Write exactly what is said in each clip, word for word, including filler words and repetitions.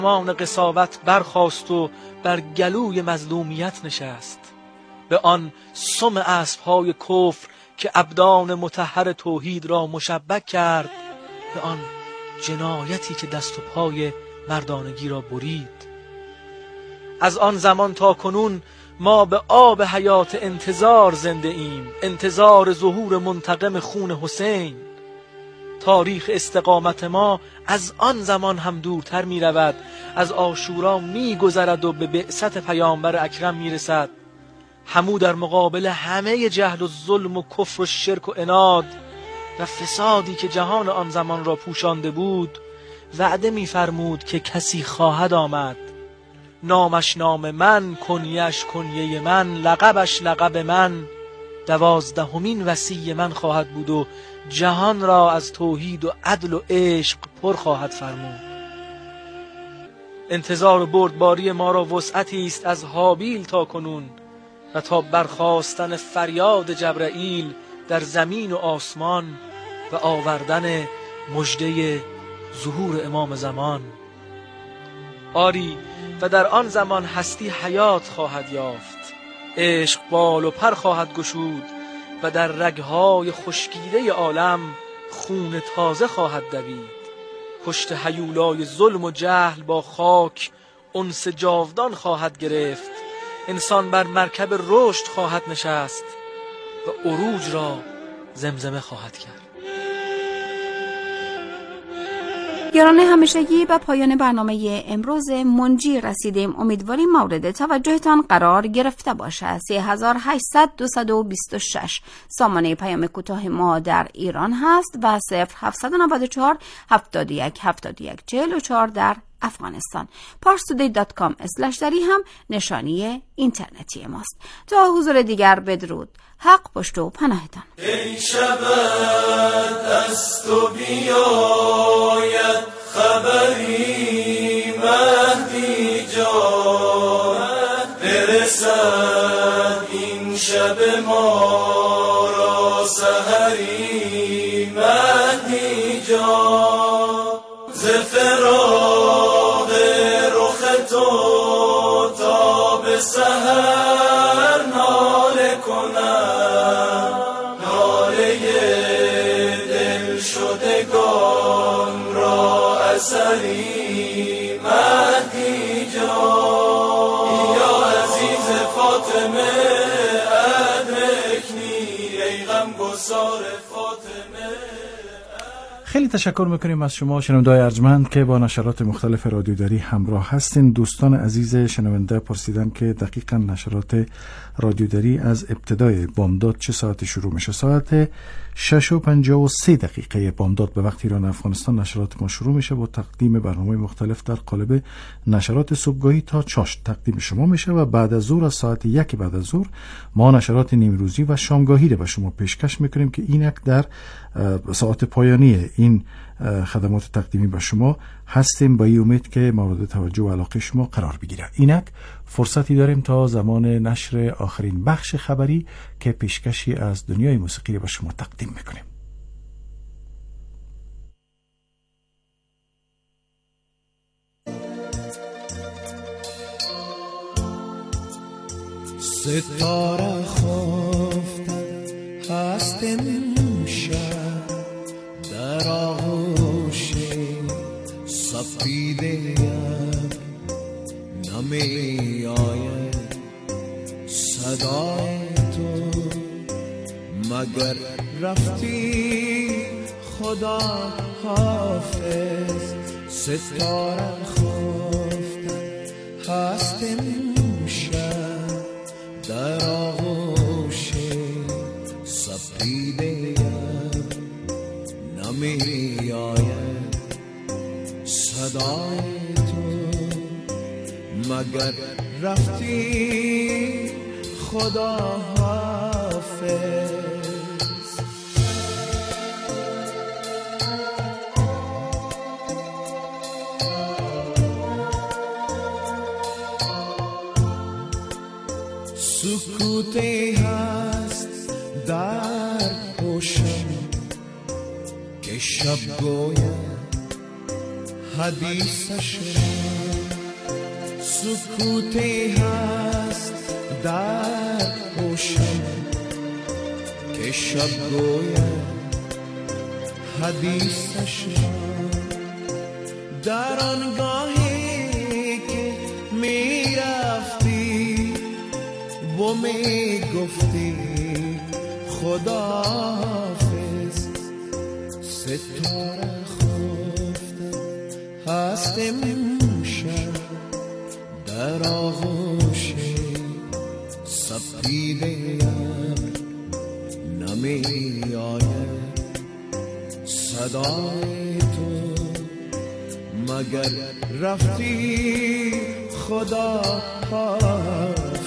مان قساوت برخاست و بر گلوی مظلومیت نشست. به آن سم اسب‌های کفر که ابدان مطهر توحید را مشبک کرد، به آن جنایتی که دست و پای مردانگی را برید. از آن زمان تا کنون ما به آب حیات انتظار زنده ایم، انتظار ظهور منتقم خون حسین. تاریخ استقامت ما از آن زمان هم دورتر می رود، از عاشورا می گذرد و به بعثت پیامبر اکرم می رسد. همو در مقابل همه جهل و ظلم و کفر و شرک و عناد و فسادی که جهان آن زمان را پوشانده بود، وعده می فرمود که کسی خواهد آمد، نامش نام من، کنیش کنیه من، لقبش لقب من، دوازدهمین وصی من خواهد بود و جهان را از توحید و عدل و عشق پر خواهد فرمود. انتظار و بردباری ما را وسعتی است از هابیل تا کنون و تا برخاستن فریاد جبرائیل در زمین و آسمان و آوردن مژده ظهور امام زمان. آری، و در آن زمان هستی حیات خواهد یافت، عشق بال و پر خواهد گشود و در رگهای خشکیده عالم خون تازه خواهد دوید. پشت هیولای ظلم و جهل با خاک انس جاودان خواهد گرفت. انسان بر مرکب رشد خواهد نشست و عروج را زمزمه خواهد کرد. یاران همیشگی به پایان برنامه امروز منجی رسیدیم. امیدواریم مورد توجهتان قرار گرفته باشد. سه هزار و هشتصد دویست و بیست و شش سامانه پیام کوتاه ما در ایران هست و صفر هفتصد و نود و چهار هفتاد و یک هفتاد و یک چهل و چهار در افغانستان. پارستودی دات کام اسلش دری هم نشانی اینترنتی ماست. تا حضور دیگر بدرود. حق پشت و پناهتان. ای شبت از تو بیاید خبری مهدی جان، برسد این شب ما را سحری مهدی جان. ز فراق رخ تو تا به سحر ناله کنم، ناله دل شدگان را اثری مهدی جان. یا عزیز فاطمه ادرکنی، ای غم گسار فاطمه. خیلی تشکر میکنیم از شما شنونده‌های ارجمند که با نشرات مختلف رادیوداری همراه هستین. دوستان عزیز شنونده پرسیدن که دقیقاً نشرات رادیوداری از ابتدای بامداد چه ساعتی شروع میشه. ساعت شش و پنجاه و سه دقیقه بامداد به وقت ایران افغانستان نشرات ما شروع میشه با تقدیم برنامه مختلف در قالب نشرات صبحگاهی تا چاشت تقدیم شما میشه و بعد از ظهر از ساعت یک بعد از ظهر ما نشرات نیمروزی و شامگاهی رو به شما پیشکش میکنیم که اینک در ساعت پایانی این خدمات تقدیمی به شما هستیم. با این امید که مورد توجه و علاقه شما قرار بگیره. اینک فرصتی داریم تا زمان نشر آخرین بخش خبری که پیشکشی از دنیای موسیقی به شما تقدیم میکنیم. ستاره خفته هست امشب در آغوش سفید نمی آید صدای تو، مگر رفتی خدا حافظ. ستاره خفته هست امشب در آغوش سفید نمی آید صدای تو، مگر رفتی خدا حافظ. سکوتی هست در گوشم که شب گوید حدیثش را، سکوتی هست در گوشم که شب گوید حدیثش در آنگاهی که می رفتی و می گفتی خداحافظ، ستاره خفته هست امشب در آغوش سپید ابر، نمی آید صدای تو مگر رفتی خدا حافظ.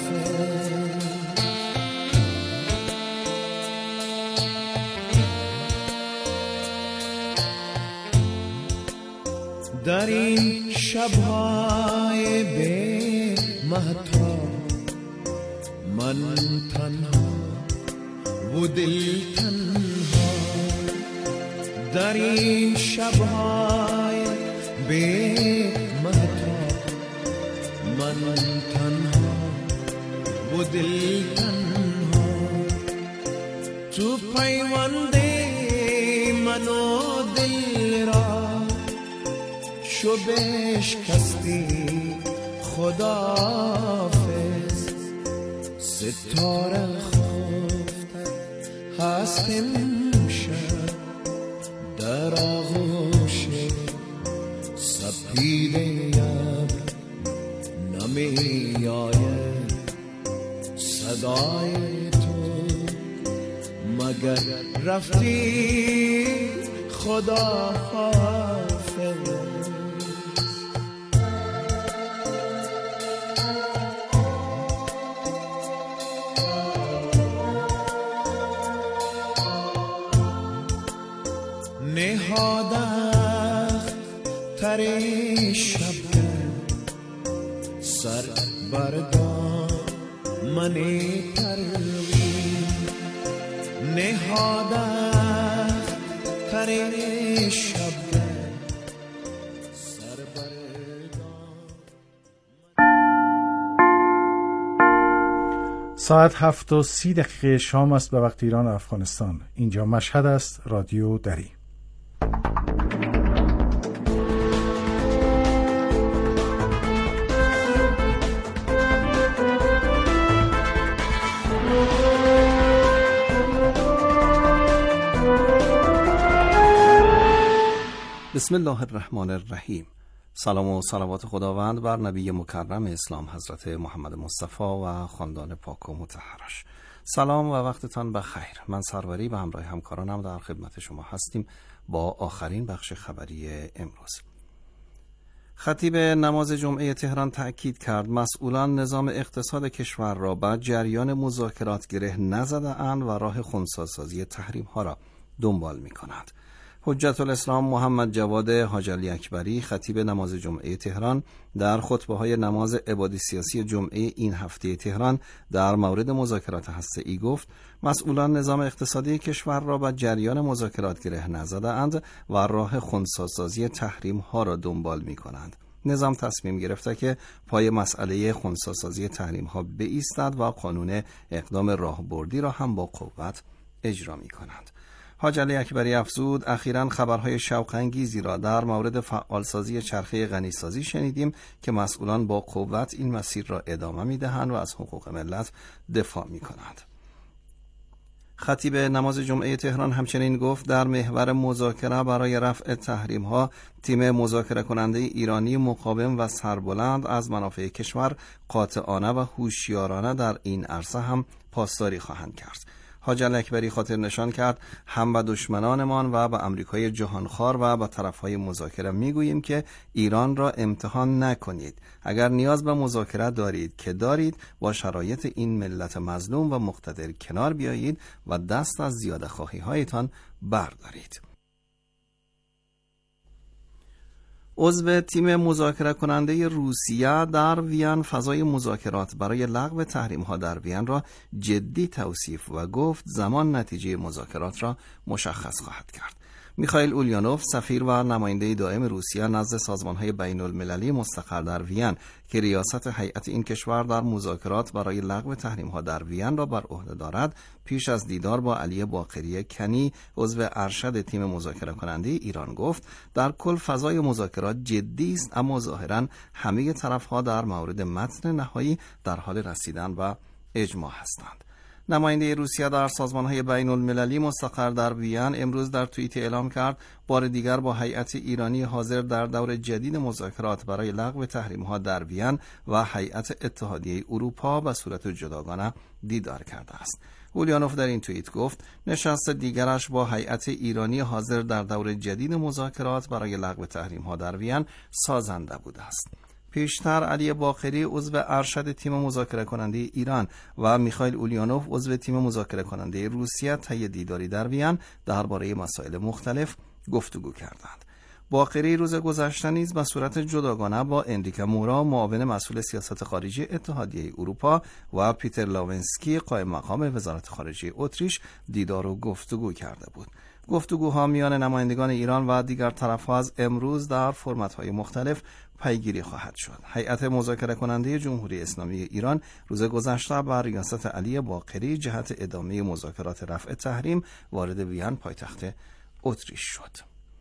در این شب‌های بی مهتاب من تنها و دل تنها، در این شب‌های بی مهتاب من تنها و دل تنها، تو پیوند من و دل را شو بشکستی خداحافظ، ستاره خفته هست امشب در آغوش سپید ابر، نمی آید صدای تو مگر رفتی خداحافظ. نهادخت تر شب سر بردان من پروین، نهادخت تر شب سر بردان. ساعت هفت و سی دقیقه شام است به وقت ایران و افغانستان. اینجا مشهد است، رادیو دری. بسم الله الرحمن الرحیم. سلام و صلوات خداوند بر نبی مکرم اسلام حضرت محمد مصطفی و خاندان پاک و مطهرش. سلام و وقتتان بخیر. من سروری و همراه همکارانم در خدمت شما هستیم با آخرین بخش خبری امروز. خطیب نماز جمعه تهران تأکید کرد مسئولان نظام اقتصاد کشور را به جریان مذاکرات گره نزده اند و راه خنثی‌سازی تحریم ها را دنبال می کنند. حجت الاسلام محمد جواد حاج علی اکبری خطیب نماز جمعه تهران در خطبه های نماز عبادی سیاسی جمعه این هفته تهران در مورد مذاکرات هسته‌ای گفت مسئولان نظام اقتصادی کشور را به جریان مذاکرات گره نزده اند و راه خنثی‌سازی تحریم ها را دنبال می کنند. نظام تصمیم گرفته که پای مسئله خنثی‌سازی تحریم ها بایستد و قانون اقدام راهبردی را هم با قوت اجرا می کنند. حاج علی اکبری افزود اخیراً خبرهای شوق انگیزی را در مورد فعالسازی چرخه غنیسازی شنیدیم که مسئولان با قوت این مسیر را ادامه می‌دهند و از حقوق ملت دفاع می‌کنند. خطیب نماز جمعه تهران همچنین گفت در محور مذاکره برای رفع تحریم‌ها تیم مذاکره کننده ایرانی مقاوم و سربلند از منافع کشور قاطعانه و هوشیارانه در این عرصه هم پاسداری خواهند کرد. حاج علی اکبری خاطر نشان کرد هم به دشمنانمان و به امریکای جهانخوار و به طرفهای مذاکره میگوییم که ایران را امتحان نکنید. اگر نیاز به مذاکره دارید که دارید با شرایط این ملت مظلوم و مقتدر کنار بیایید و دست از زیاده خواهی هایتان بردارید. عضو تیم مذاکره کننده روسیه در وین فضای مذاکرات برای لغو تحریم ها در وین را جدی توصیف و گفت زمان نتیجه مذاکرات را مشخص خواهد کرد. میخائیل اولیانوف، سفیر و نماینده دائم روسیه نزد سازمان‌های بین‌المللی مستقر در وین که ریاست هیئت این کشور در مذاکرات برای لغو تحریم‌ها در وین را بر عهده دارد، پیش از دیدار با علی باقری کنی، عضو ارشد تیم مذاکره کننده ایران گفت در کل فضای مذاکرات جدی است، اما ظاهراً همه طرف‌ها در مورد متن نهایی در حال رسیدن و اجماع هستند. نماینده روسیه در سازمان‌های بین‌المللی مستقر در وین امروز در توییت اعلام کرد بار دیگر با هیئت ایرانی حاضر در دور جدید مذاکرات برای لغو تحریم‌ها در وین و هیئت اتحادیه اروپا به صورت جداگانه دیدار کرده است. اولیانوف در این توییت گفت نشست دیگرش با هیئت ایرانی حاضر در دور جدید مذاکرات برای لغو تحریم‌ها در وین سازنده بوده است. پیشتر علی باقری عضو ارشد تیم مذاکره کننده ایران و میخائیل اولیانوف عضو تیم مذاکره کننده روسیه طی دیداری در وین درباره مسائل مختلف گفتگو کردند. باقری روز گذشته نیز به صورت جداگانه با انریکا مورا معاون مسئول سیاست خارجی اتحادیه اروپا و پیتر لاونسکی قائم مقام وزارت خارجه اتریش دیدار و گفتگو کرده بود. گفتگوها میان نمایندگان ایران و دیگر طرف‌ها از امروز در فرمت‌های مختلف پیگیری خواهد شد. هیئت مذاکره کننده جمهوری اسلامی ایران روز گذشته بر ریاست علی باقری جهت ادامه مذاکرات رفع تحریم وارد وین پایتخت اتریش شد.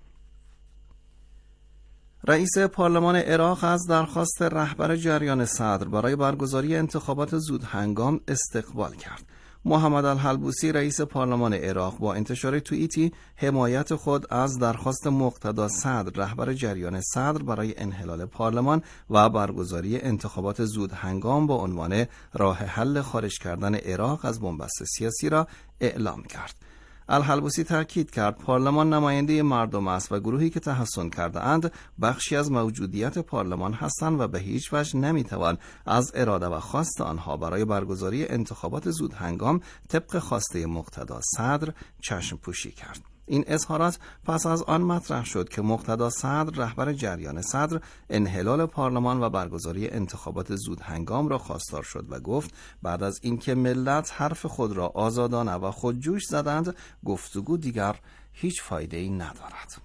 رئیس پارلمان عراق از درخواست رهبر جریان صدر برای برگزاری انتخابات زود هنگام استقبال کرد. محمد الحلبوسی رئیس پارلمان عراق با انتشار توییتی حمایت خود از درخواست مقتدا صدر رهبر جریان صدر برای انحلال پارلمان و برگزاری انتخابات زود هنگام با عنوان راه حل خارج کردن عراق از بنبست سیاسی را اعلام کرد. الحلبوسی تاکید کرد پارلمان نماینده مردم است و گروهی که تحصن کرده اند بخشی از موجودیت پارلمان هستند و به هیچ وجه نمیتوان از اراده و خواست آنها برای برگزاری انتخابات زود هنگام طبق خواسته مقتدا صدر چشم پوشی کرد. این اظهارات پس از آن مطرح شد که مقتدا صدر رهبر جریان صدر انحلال پارلمان و برگزاری انتخابات زود هنگام را خواستار شد و گفت بعد از اینکه ملت حرف خود را آزادانه و خودجوش زدند گفتگو دیگر هیچ فایده‌ای ندارد.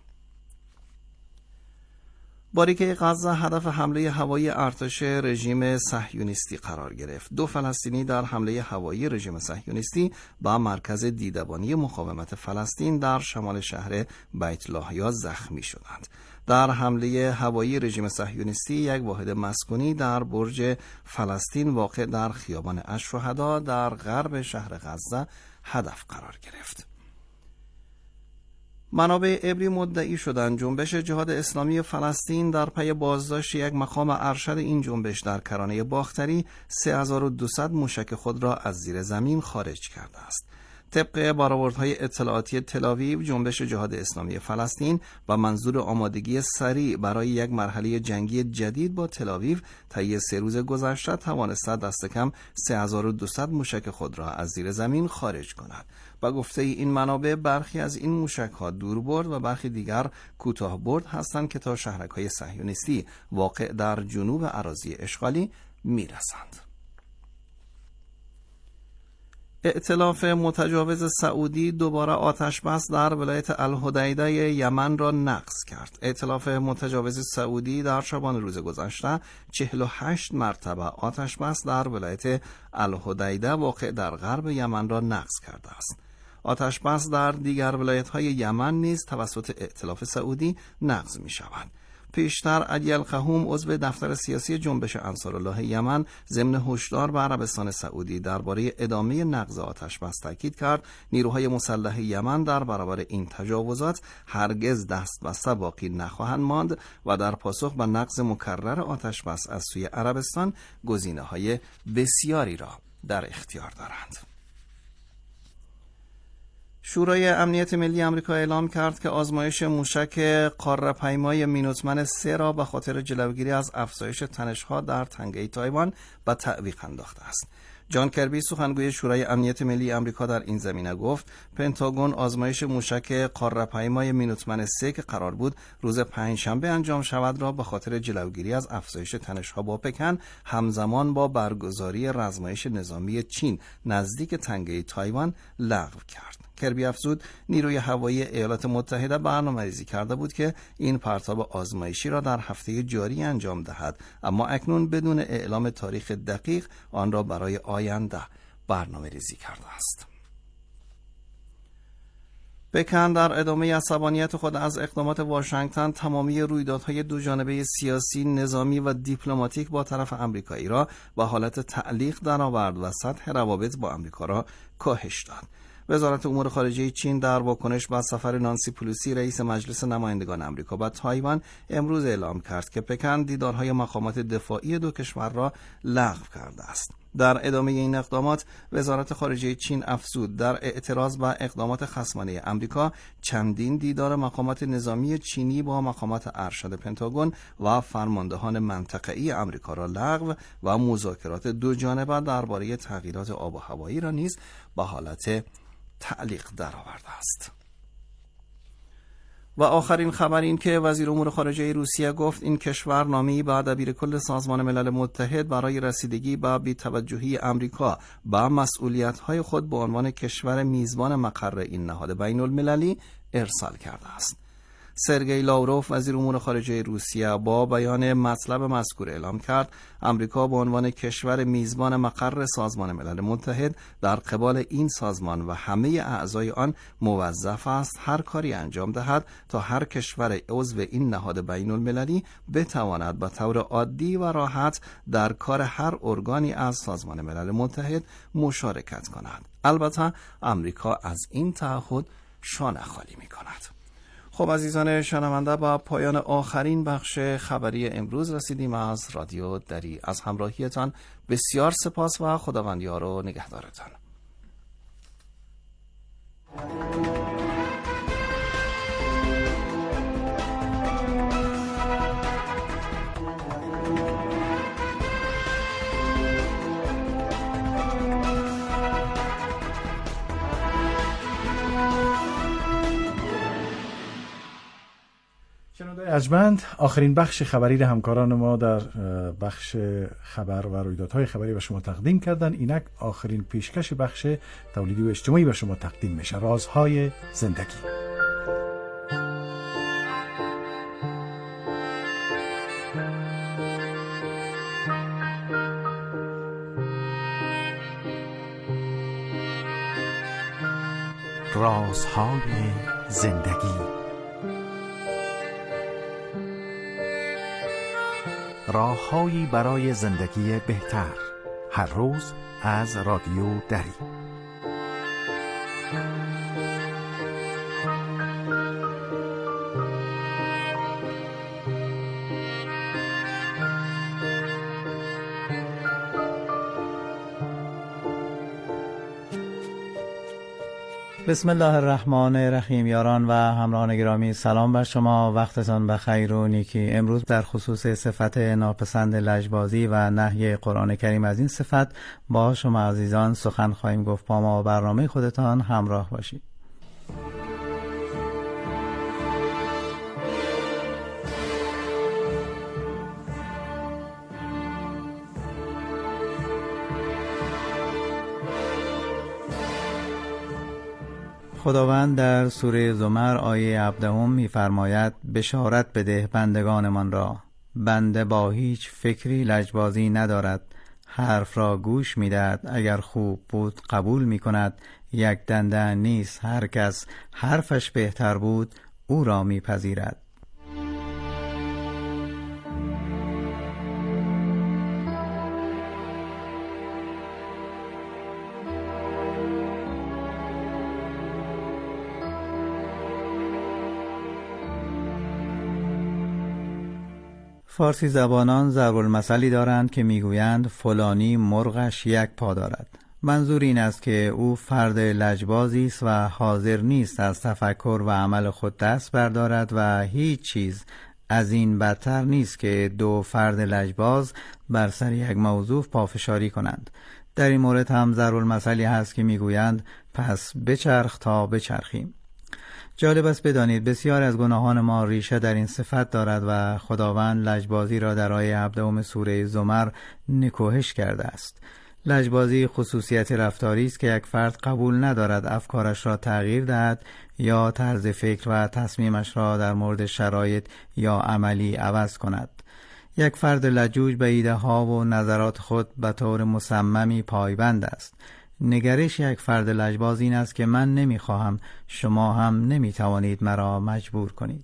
باریکه غزه هدف حمله هوایی ارتش رژیم صهیونیستی قرار گرفت. دو فلسطینی در حمله هوایی رژیم صهیونیستی به مرکز دیدبانی مقاومت فلسطین در شمال شهر بیت لاهیا زخمی شدند. در حمله هوایی رژیم صهیونیستی یک واحد مسکونی در برج فلسطین واقع در خیابان الشهدا در غرب شهر غزه هدف قرار گرفت. منابع عبری مدعی شدند جنبش جهاد اسلامی فلسطین در پی بازداشت یک مقام ارشد این جنبش در کرانه باختری سه هزار و دویست موشک خود را از زیر زمین خارج کرده است. طبق برآوردهای اطلاعاتی تل‌آویو، جنبش جهاد اسلامی فلسطین با منظور آمادگی سریع برای یک مرحله جنگی جدید با تل‌آویو طی سه روز گذشته توانسته دست کم سه هزار و دویست موشک خود را از زیر زمین خارج کند. با گفته این منابع برخی از این موشک‌ها دوربرد و برخی دیگر کوتاه‌برد هستند که تا شهرک‌های صهیونیستی واقع در جنوب اراضی اشغالی می‌رسند. ائتلاف متجاوز سعودی دوباره آتش بس در ولایت الحدیده یمن را نقض کرد. ائتلاف متجاوز سعودی در شبان روز گذشته چهل و هشت مرتبه آتش بس در ولایت الحدیده واقع در غرب یمن را نقض کرده است. آتش بس در دیگر ولایت‌های یمن نیز توسط ائتلاف سعودی نقض می شود. پیشتر علی القحوم عضو دفتر سیاسی جنبش انصارالله یمن ضمن هشدار به عربستان سعودی درباره ادامه نقض آتش بس تاکید کرد نیروهای مسلح یمن در برابر این تجاوزات هرگز دست بسته باقی نخواهند ماند و در پاسخ به نقض مکرر آتش بس از سوی عربستان گزینه‌های بسیاری را در اختیار دارند. شورای امنیت ملی آمریکا اعلام کرد که آزمایش موشک قاره‌پیمای مینوتمن سه را به خاطر جلوگیری از افزایش تنش‌ها در تنگه تایوان به تعویق انداخته است. جان کربی سخنگوی شورای امنیت ملی آمریکا در این زمینه گفت پنتاگون آزمایش موشک قاره‌پیمای مینوتمن سه که قرار بود روز پنجشنبه انجام شود را به خاطر جلوگیری از افزایش تنش‌ها با پکن همزمان با برگزاری رزمایش نظامی چین نزدیک تنگه تایوان لغو کرد. کربی افزود نیروی هوایی ایالات متحده برنامه‌ریزی کرده بود که این پرتاب آزمایشی را در هفته جاری انجام دهد، اما اکنون بدون اعلام تاریخ دقیق آن را برای آینده برنامه‌ریزی کرده است. پکن در ادامه عصبانیت خود از اقدامات واشنگتن تمامی رویدادهای دو جانبه سیاسی، نظامی و دیپلماتیک با طرف آمریکایی را به حالت تعلیق درآورد و سطح روابط با آمریکا را کاهش داد. وزارت امور خارجه چین در واکنش به سفر نانسی پلوسی رئیس مجلس نمایندگان آمریکا به تایوان امروز اعلام کرد که پکن دیدارهای مقامات دفاعی دو کشور را لغو کرده است. در ادامه این اقدامات وزارت خارجه چین افزود در اعتراض به اقدامات خصمانه آمریکا چندین دیدار مقامات نظامی چینی با مقامات ارشد پنتاگون و فرماندهان منطقه‌ای آمریکا را لغو و مذاکرات دو جانبه درباره تغییرات آب و هوایی را نیز به حالت تعلیق درآورده است. و آخرین خبر این که وزیر امور خارجه روسیه گفت این کشور نامه‌ای به دبیر کل سازمان ملل متحد برای رسیدگی به بی‌توجهی آمریکا به مسئولیت‌های خود به عنوان کشور میزبان مقر این نهاد بین‌المللی ارسال کرده است. سرگئی لاوروف وزیر امور خارجه روسیه با بیان مطلب مذکور اعلام کرد آمریکا به عنوان کشور میزبان مقر سازمان ملل متحد در قبال این سازمان و همه اعضای آن موظف است هر کاری انجام دهد تا هر کشور عضو این نهاد بین المللی بتواند به طور عادی و راحت در کار هر ارگانی از سازمان ملل متحد مشارکت کند. البته آمریکا از این تعهد شانه خالی می کند. خب عزیزان شنونده، با پایان آخرین بخش خبری امروز رسیدیم از رادیو دری. از همراهیتان بسیار سپاس و خداوند یار و نگهدارتان. شنونده‌های ارجمند، آخرین بخش خبری را همکاران ما در بخش خبر و رویدادهای خبری به شما تقدیم کردن. اینک آخرین پیشکش بخش تولیدی و اجتماعی به شما تقدیم میشه، رازهای زندگی. رازهای زندگی. راههایی برای زندگی بهتر، هر روز از رادیو دری. بسم الله الرحمن الرحیم. یاران و همراهان گرامی، سلام بر شما، وقتتان بخیر و نیکی. امروز در خصوص صفت ناپسند لجبازی و نهی قرآن کریم از این صفت با شما عزیزان سخن خواهیم گفت. با ما برنامه خودتان همراه باشید. خداوند در سوره زمر آیه هفدهم می‌فرماید بشارت بده بندگانمان را، بنده با هیچ فکری لجبازی ندارد، حرف را گوش می‌دهد، اگر خوب بود قبول می‌کند، یک دنده نیست، هر کس حرفش بهتر بود او را می‌پذیرد. فارسی زبانان ضرب المثلی دارند که میگویند فلانی مرغش یک پا دارد. منظور این است که او فرد لجبازی است و حاضر نیست از تفکر و عمل خود دست بردارد و هیچ چیز از این بدتر نیست که دو فرد لجباز بر سر یک موضوع پافشاری کنند. در این مورد هم ضرب المثلی هست که میگویند پس بچرخ تا بچرخیم. جالب است بدانید بسیار از گناهان ما ریشه در این صفت دارد و خداوند لجبازی را در آیه هفدهم سوره زمر نکوهش کرده است. لجبازی خصوصیت رفتاری است که یک فرد قبول ندارد افکارش را تغییر دهد یا طرز فکر و تصمیمش را در مورد شرایط یا عملی عوض کند. یک فرد لجوج به ایده ها و نظرات خود به طور مصممی پایبند است. نگرش یک فرد لجباز این است که من نمیخواهم، شما هم نمیتوانید مرا مجبور کنید.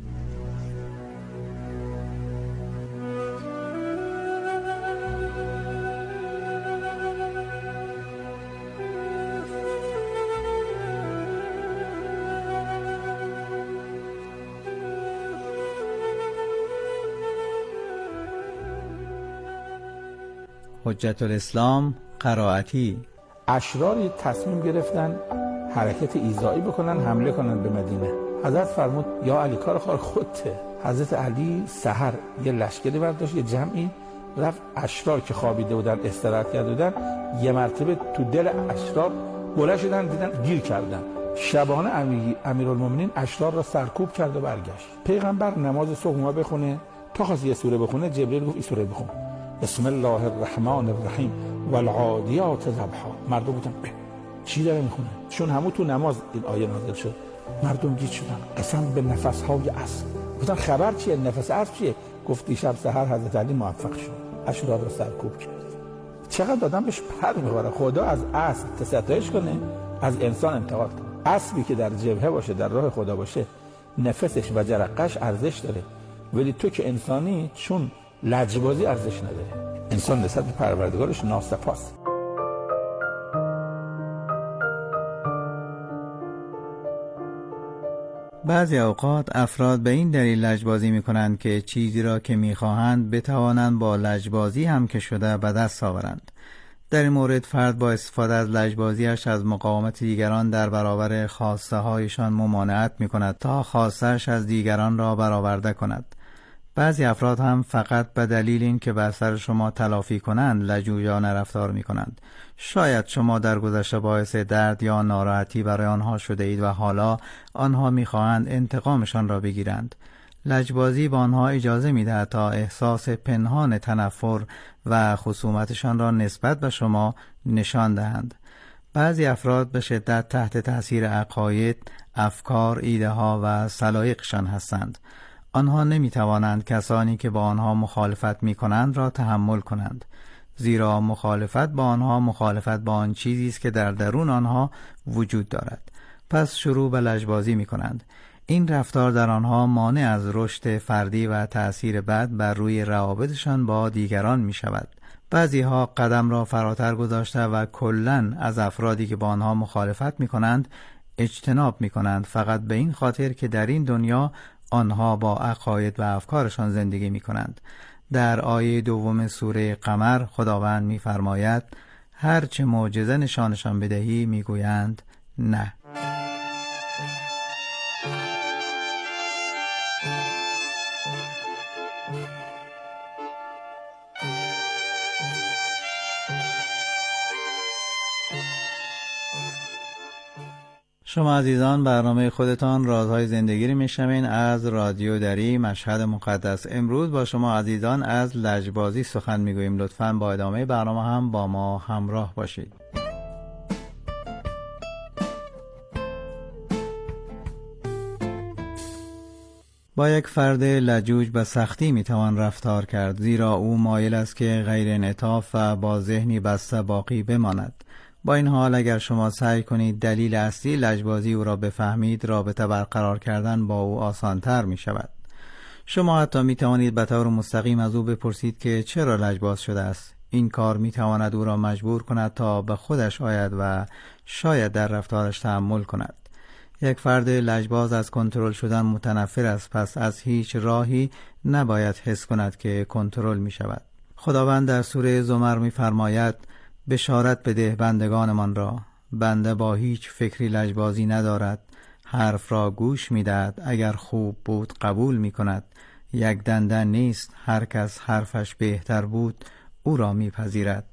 حجت الاسلام قرائتی: اشراری تصمیم گرفتن حرکت ایذایی بکنن، حمله کنن به مدینه. حضرت فرمود یا علی کار خار خودته. حضرت علی سحر یه لشکری برداشت، یه جمعی رفت، اشرار که خوابیده بودن استراحت کرده بودن یه مرتبه تو دل اشرار بلند شدن، دیدن گیر کردن. شبانه امیر امیرالمومنین اشرار را سرکوب کرد و برگشت. پیغمبر نماز صبح بخونه، تا خواست یه سوره بخونه جبرئیل گفت این سوره بخون، بسم الله الرحمن الرحیم والعادیات ضبحا. مردم گفتن چی داره میخونه؟ چون همون تو نماز این آیه نازل شد. مردم گیج شدن، قسم به نفسهای عصر. گفتن خبر چیه؟ نفس عصر چیه؟ گفت دیشب سحر حضرت علی موفق شد، اشرار را سرکوب کرد. چقدر آدم بهش پر میخوره. خدا از اسب ستایش کنه، از انسان انتقاد کنه. اسبی که در جبهه باشه، در راه خدا باشه، نفسش و جرقش ارزش داره، ولی تو که انسانی چون لجبازی ارزش نداره. انسان نسبت به پروردگارش ناسپاس. بعضی اوقات افراد به این دلیل لجبازی می کنند که چیزی را که می خواهند بتوانند با لجبازی هم که شده به دست آورند. در این مورد فرد با استفاده از لجبازیش از مقاومت دیگران در برابر خواسته هایشان ممانعت می کند تا خواسته‌اش از دیگران را برآورده کند. بعضی افراد هم فقط به دلیل این که بر سر شما تلافی کنند لجوجانه رفتار می کنند. شاید شما در گذشته باعث درد یا ناراحتی برای آنها شده اید و حالا آنها می خواهند انتقامشان را بگیرند. لجبازی با آنها اجازه می دهد تا احساس پنهان تنفر و خصومتشان را نسبت به شما نشان دهند. بعضی افراد به شدت تحت تاثیر عقاید، افکار، ایده ها و سلایقشان هستند. آنها نمی توانند کسانی که با آنها مخالفت می کنند را تحمل کنند، زیرا مخالفت با آنها مخالفت با آن چیزی است که در درون آنها وجود دارد. پس شروع به لجبازی می کنند. این رفتار در آنها مانع از رشد فردی و تأثیر بد بر روی روابطشان با دیگران می شود. بعضی ها قدم را فراتر گذاشته و کلاً از افرادی که با آنها مخالفت می کنند اجتناب می کنند، فقط به این خاطر که در این دنیا آنها با عقاید و افکارشان زندگی می کنند. در آیه دوم سوره قمر خداوند می فرماید هرچه معجزه نشانشان بدهی می گویند نه. شما عزیزان برنامه خودتان رازهای زندگی رو میشنوین از رادیو دری مشهد مقدس. امروز با شما عزیزان از لجبازی سخن میگوییم. لطفاً با ادامه برنامه هم با ما همراه باشید. با یک فرد لجوج به سختی میتوان رفتار کرد، زیرا او مایل است که غیر انعطاف و با ذهنی بسته باقی بماند. با این حال اگر شما سعی کنید دلیل اصلی لجبازی او را بفهمید، رابطه برقرار کردن با او آسانتر می شود. شما حتی می توانید به طور مستقیم از او بپرسید که چرا لجباز شده است. این کار می تواند او را مجبور کند تا به خودش آید و شاید در رفتارش تأمل کند. یک فرد لجباز از کنترل شدن متنفر است، پس از هیچ راهی نباید حس کند که کنترل می شود. خداوند در سوره زمر می فرماید بشارت بده بندگانمان را، بنده با هیچ فکری لجبازی ندارد، حرف را گوش می دهد، اگر خوب بود قبول می کند، یک دندان نیست، هر کس حرفش بهتر بود او را می پذیرد.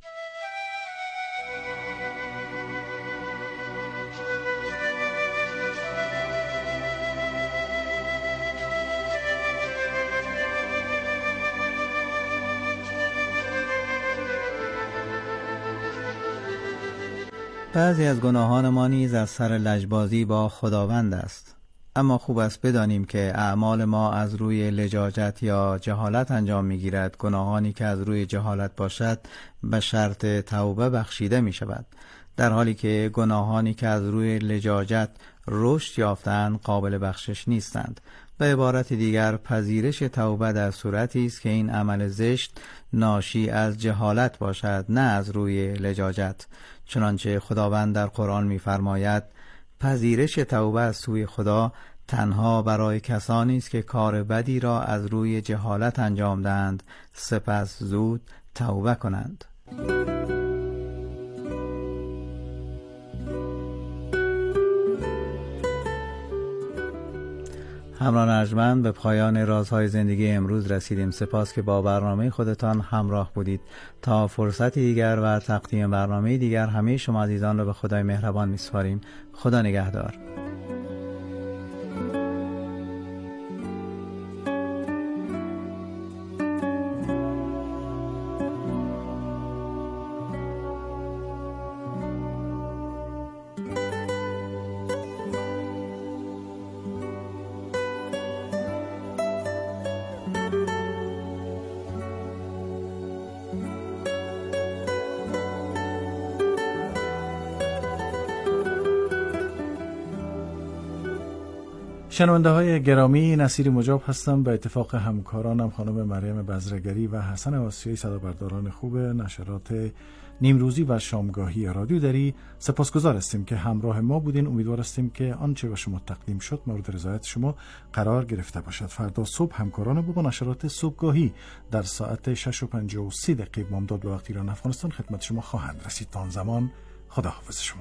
بعضی از گناهان ما نیز از سر لجبازی با خداوند است، اما خوب است بدانیم که اعمال ما از روی لجاجت یا جهالت انجام می‌گیرد. گناهانی که از روی جهالت باشد به شرط توبه بخشیده می شود، در حالی که گناهانی که از روی لجاجت رشد یافتند قابل بخشش نیستند. به عبارت دیگر پذیرش توبه در صورتی است که این عمل زشت ناشی از جهالت باشد، نه از روی لجاجت. چنانچه خداوند در قرآن می‌فرماید پذیرش توبه از سوی خدا تنها برای کسانی است که کار بدی را از روی جهالت انجام دهند، سپس زود توبه کنند. همراهان ارجمند، به پایان رازهای زندگی امروز رسیدیم. سپاس که با برنامه خودتان همراه بودید. تا فرصتی دیگر و تقدیم برنامه دیگر همه شما عزیزان را به خدای مهربان می‌سپاریم. خدا نگهدار. شنونده های گرامی، نصیر مجاب هستم. به اتفاق همکارانم خانم مریم بزرگری و حسن آسیایی، صدابرداران خوب نشرات نیمروزی و شامگاهی رادیو دری، سپاسگزار هستیم که همراه ما بودین. امیدوار هستیم که آنچه به شما تقدیم شد مورد رضایت شما قرار گرفته باشد. فردا صبح همکاران با نشرات صبحگاهی در ساعت شش و پنجاه و سی دقیقه بامداد به وقت ایران افغانستان خدمت شما خواهند رسید. تا آن زمان خداحافظ شما.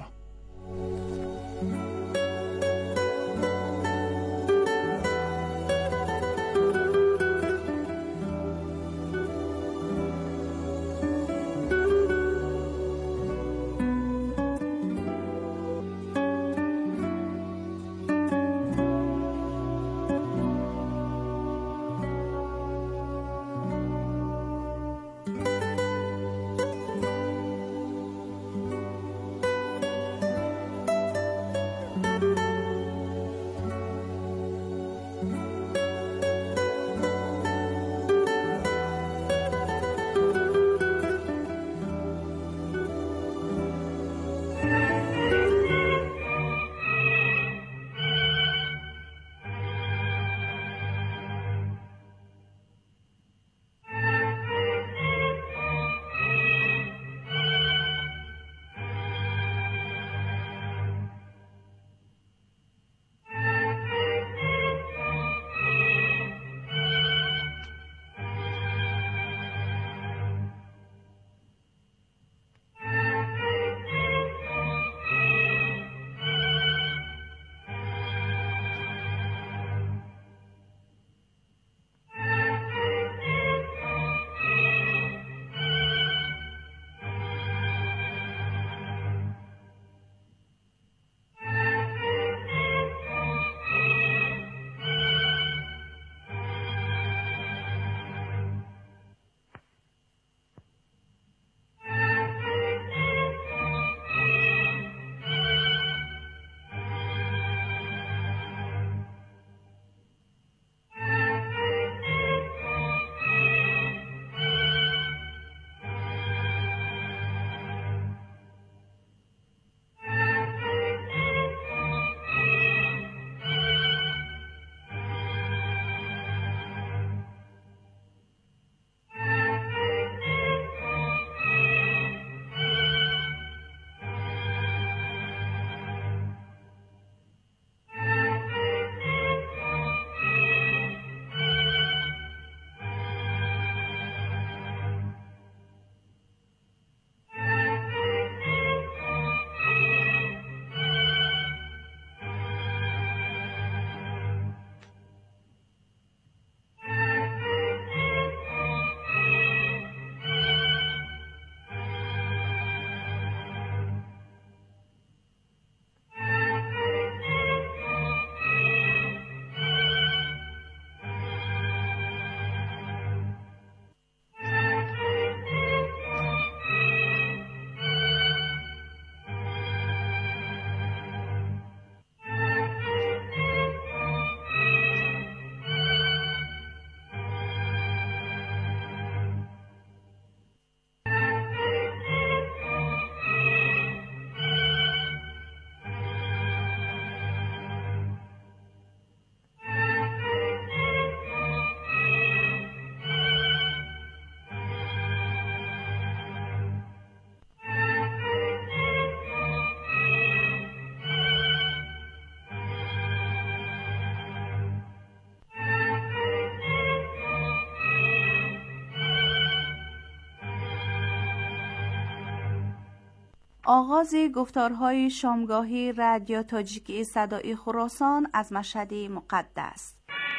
آغاز گفتارهای شامگاهی رادیو تاجیکی صدای خراسان از مشهد مقدس.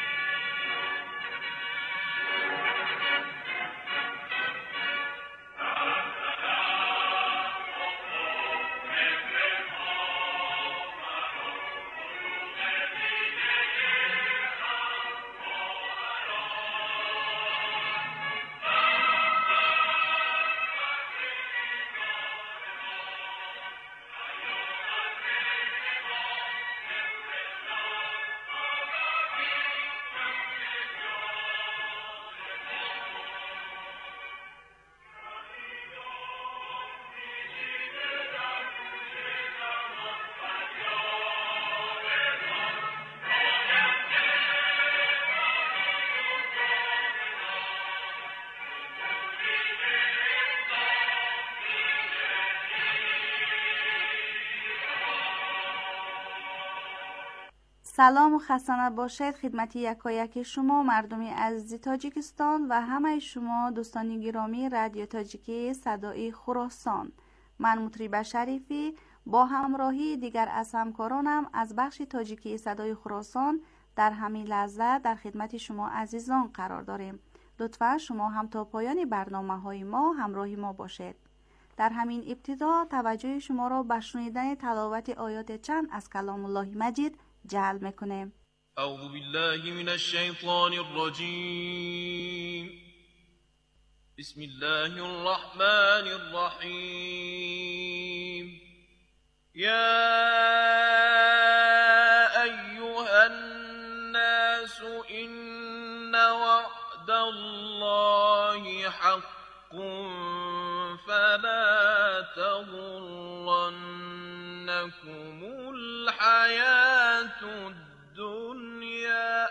سلام و خسته باشد خدمت یکایک شما مردمی عزیز تاجیکستان و همه شما دوستان گرامی رادیو تاجیکی صدای خراسان. من مطرب شریفی با همراهی دیگر از همکارانم از بخش تاجیکی صدای خراسان در همین لحظه در خدمت شما عزیزان قرار داریم. لطفا شما هم تا پایان برنامه‌های ما همراهی ما باشید. در همین ابتدا توجه شما را به شنیدن تلاوت آیات چند از کلام الله مجید جلب میکنیم. اعوذ بالله من الشیطان الرجیم. بسم الله الرحمن الرحیم. یا ایها الناس ان وعد الله حق فلا تغرنكم الحياة الدنيا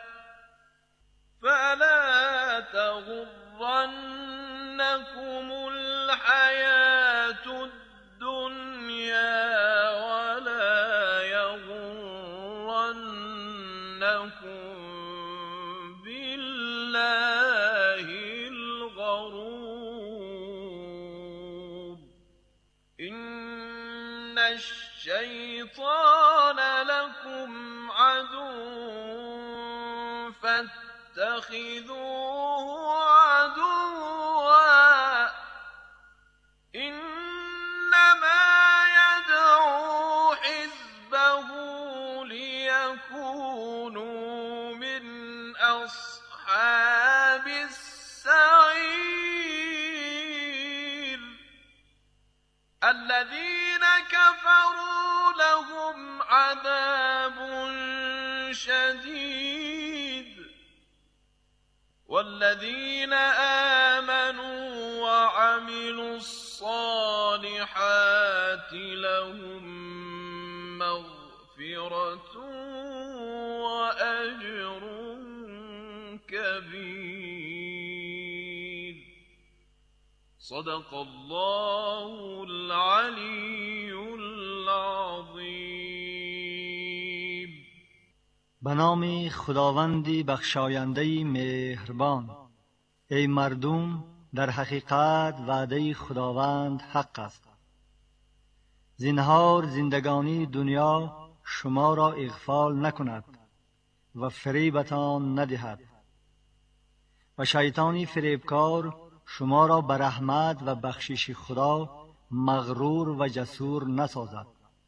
فلا تغرنكم الحياة الدنيا ولا يغرنكم بالله الغرور. إن الشيطان لكم عدو فاتخذوه عدوا إنما يدعو حزبه ليكونوا من أصحاب السعير. الذين كفروا لهم عذاب شديد والذين آمنوا وعملوا الصالحات لهم مغفرة وأجر كبير. صدق الله العلي العظيم. به نام خداوندی بخشاینده مهربان. ای مردم، در حقیقت وعده خداوند حق است. زنهار زندگانی دنیا شما را اغفال نکند و فریبتان ندهد و شیطانی فریبکار شما را به رحمت و بخشش خدا مغرور و جسور نسازد.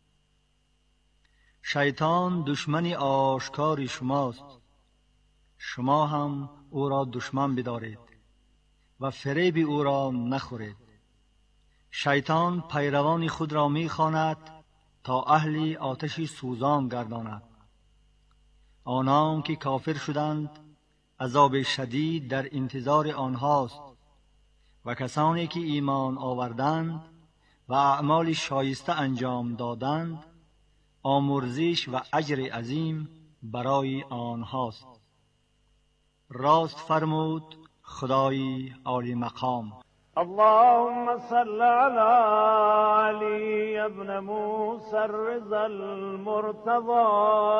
شیطان دشمن آشکار شماست، شما هم او را دشمن بدارید و فریب او را نخورید. شیطان پیروان خود را می‌خواند تا اهل آتش سوزان گرداند. آنان که کافر شدند عذاب شدید در انتظار آنهاست و کسانی که ایمان آوردند و اعمال شایسته انجام دادند آمرزش و اجر عظیم برای آنهاست. راست فرمود خدای عالی مقام. اللهم صل على علي ابن موسى الرضا المرتضى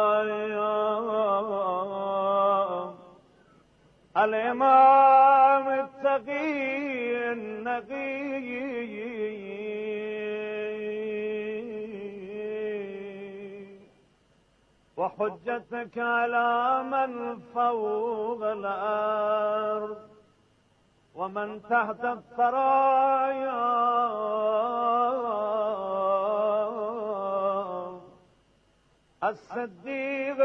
الإمام التقي النقي وحجتك على من فوق الأرض ومن تحت الثرايا الصديق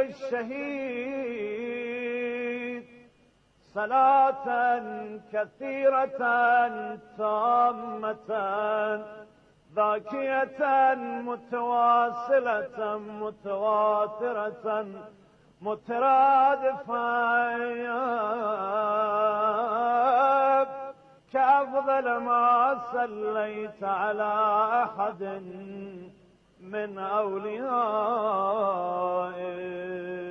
الشهيد صلاة كثيرة تامة باكية متواصلة متواترة مترادفة كأفضل ما صليت على أحد من أوليائك.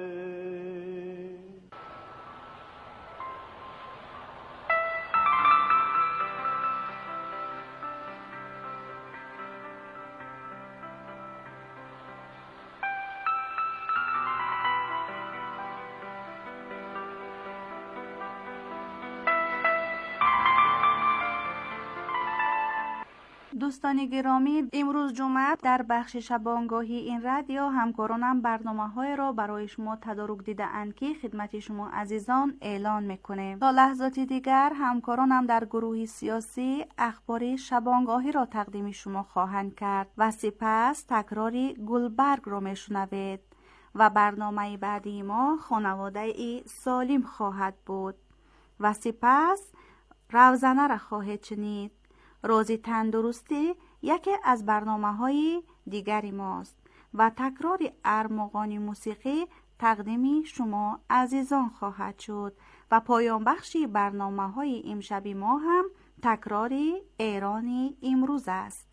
دوستان گرامی، امروز جمعه در بخش شبانگاهی این رادیو همکارانم برنامه‌های را برای شما تدارک دیده اند که خدمت شما عزیزان اعلان میکنه. تا لحظاتی دیگر همکارانم در گروه سیاسی اخبار شبانگاهی را تقدیم شما خواهند کرد و سپس تکراری گلبرگ را میشنوید و برنامه بعدی ما خانواده ای سالم خواهد بود و سپس روزنه را خواهید شنید. روزی تندرستی یکی از برنامه‌های دیگری ماست و تکرار ارمغان موسیقی تقدیم شما عزیزان خواهد شد و پایان بخشی برنامه‌های امشب ما هم تکرار ایرانی امروز است.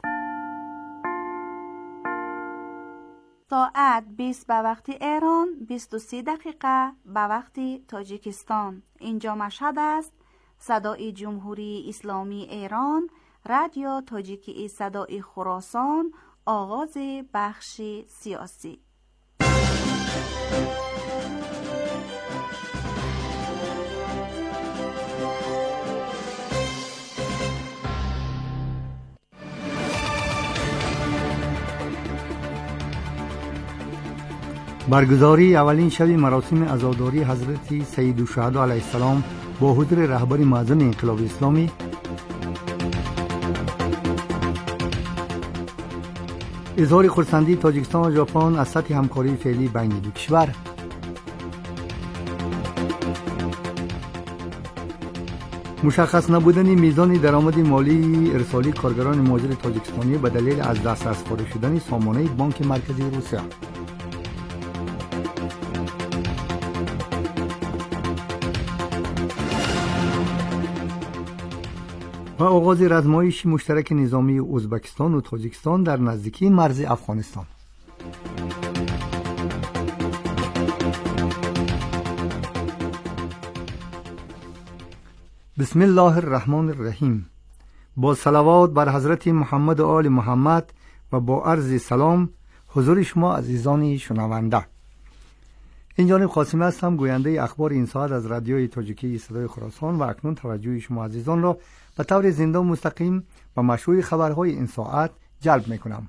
ساعت بیست به وقت ایران، بیست و سه دقیقه به وقت تاجیکستان. اینجا مشهد است. صدای جمهوری اسلامی ایران، رادیو تاجیکی صدای خراسان، آغاز بخش سیاسی. برگزاری اولین شب مراسم عزاداری حضرت سید الشهدا علیه السلام با حضور رهبر معظم انقلاب اسلامی، اظهار خرسندی تاجیکستان و ژاپن از سطح همکاری فعلی بین دو کشور، مشخص نبودن میزان درآمد مالی ارسالی کارگران مهاجر تاجیکستانی به دلیل از دسترس خارج شدن سامانه بانک مرکزی روسیه، و آغاز رزمایش مشترک نظامی ازبکستان و تاجیکستان در نزدیکی مرز افغانستان. بسم الله الرحمن الرحیم. با صلوات بر حضرت محمد و آل محمد و با عرض سلام حضور شما عزیزان شنونده. این جانب قاسمی هستم، گوینده اخبار این ساعت از رادیوی تاجیکی صدای خراسان و اکنون توجه شما عزیزان را به طور زنده و مستقیم و مشروع خبرهای این ساعت جلب میکنم.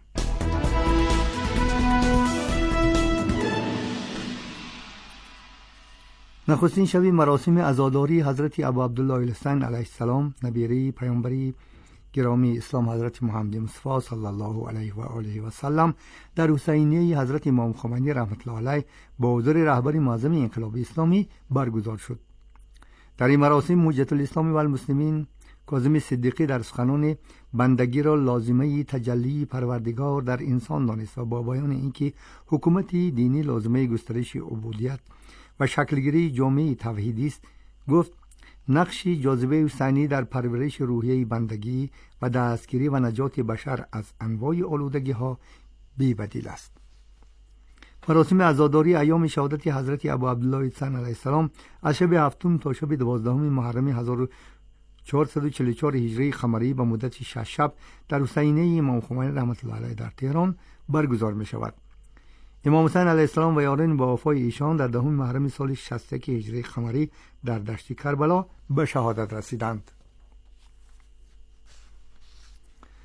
نخستین شب مراسم عزاداری حضرت ابو عبدالله الحسین علیه السلام، نبیره پیامبری گرامی اسلام حضرت محمد مصطفی صلی الله علیه و آله و سلم در حسینیه حضرت امام خمینی رحمت الله علیه با حضور رهبر معظم انقلاب اسلامی برگزار شد. در این مراسم حجت الاسلام و المسلمین کاظم صدیقی در سخنان بندگی را لازمه تجلی پروردگار در انسان دانست و با بیان اینکه حکومت دینی لازمه گسترش عبودیت و شکلگیری جامعه توحیدی است، گفت نقش جاذبه حسینی در پرورش روحیه بندگی و دستگیری و نجات بشر از انواع آلودگی ها بی بدیل است. مراسم عزاداری ایام شهادت حضرت ابو عبدالله الحسین علیه السلام از شب هفتم تا شب دوازدهم محرم هزار و چهارصد و چهل و چهار هجری قمری به مدت شش شب در حسینیه امام خمینی رحمت الله علیه در تهران برگزار می شود. امام حسین علیه السلام و یاران با وفای ایشان در دهم محرم سال شصت و یک هجری قمری در دشت کربلا به شهادت رسیدند.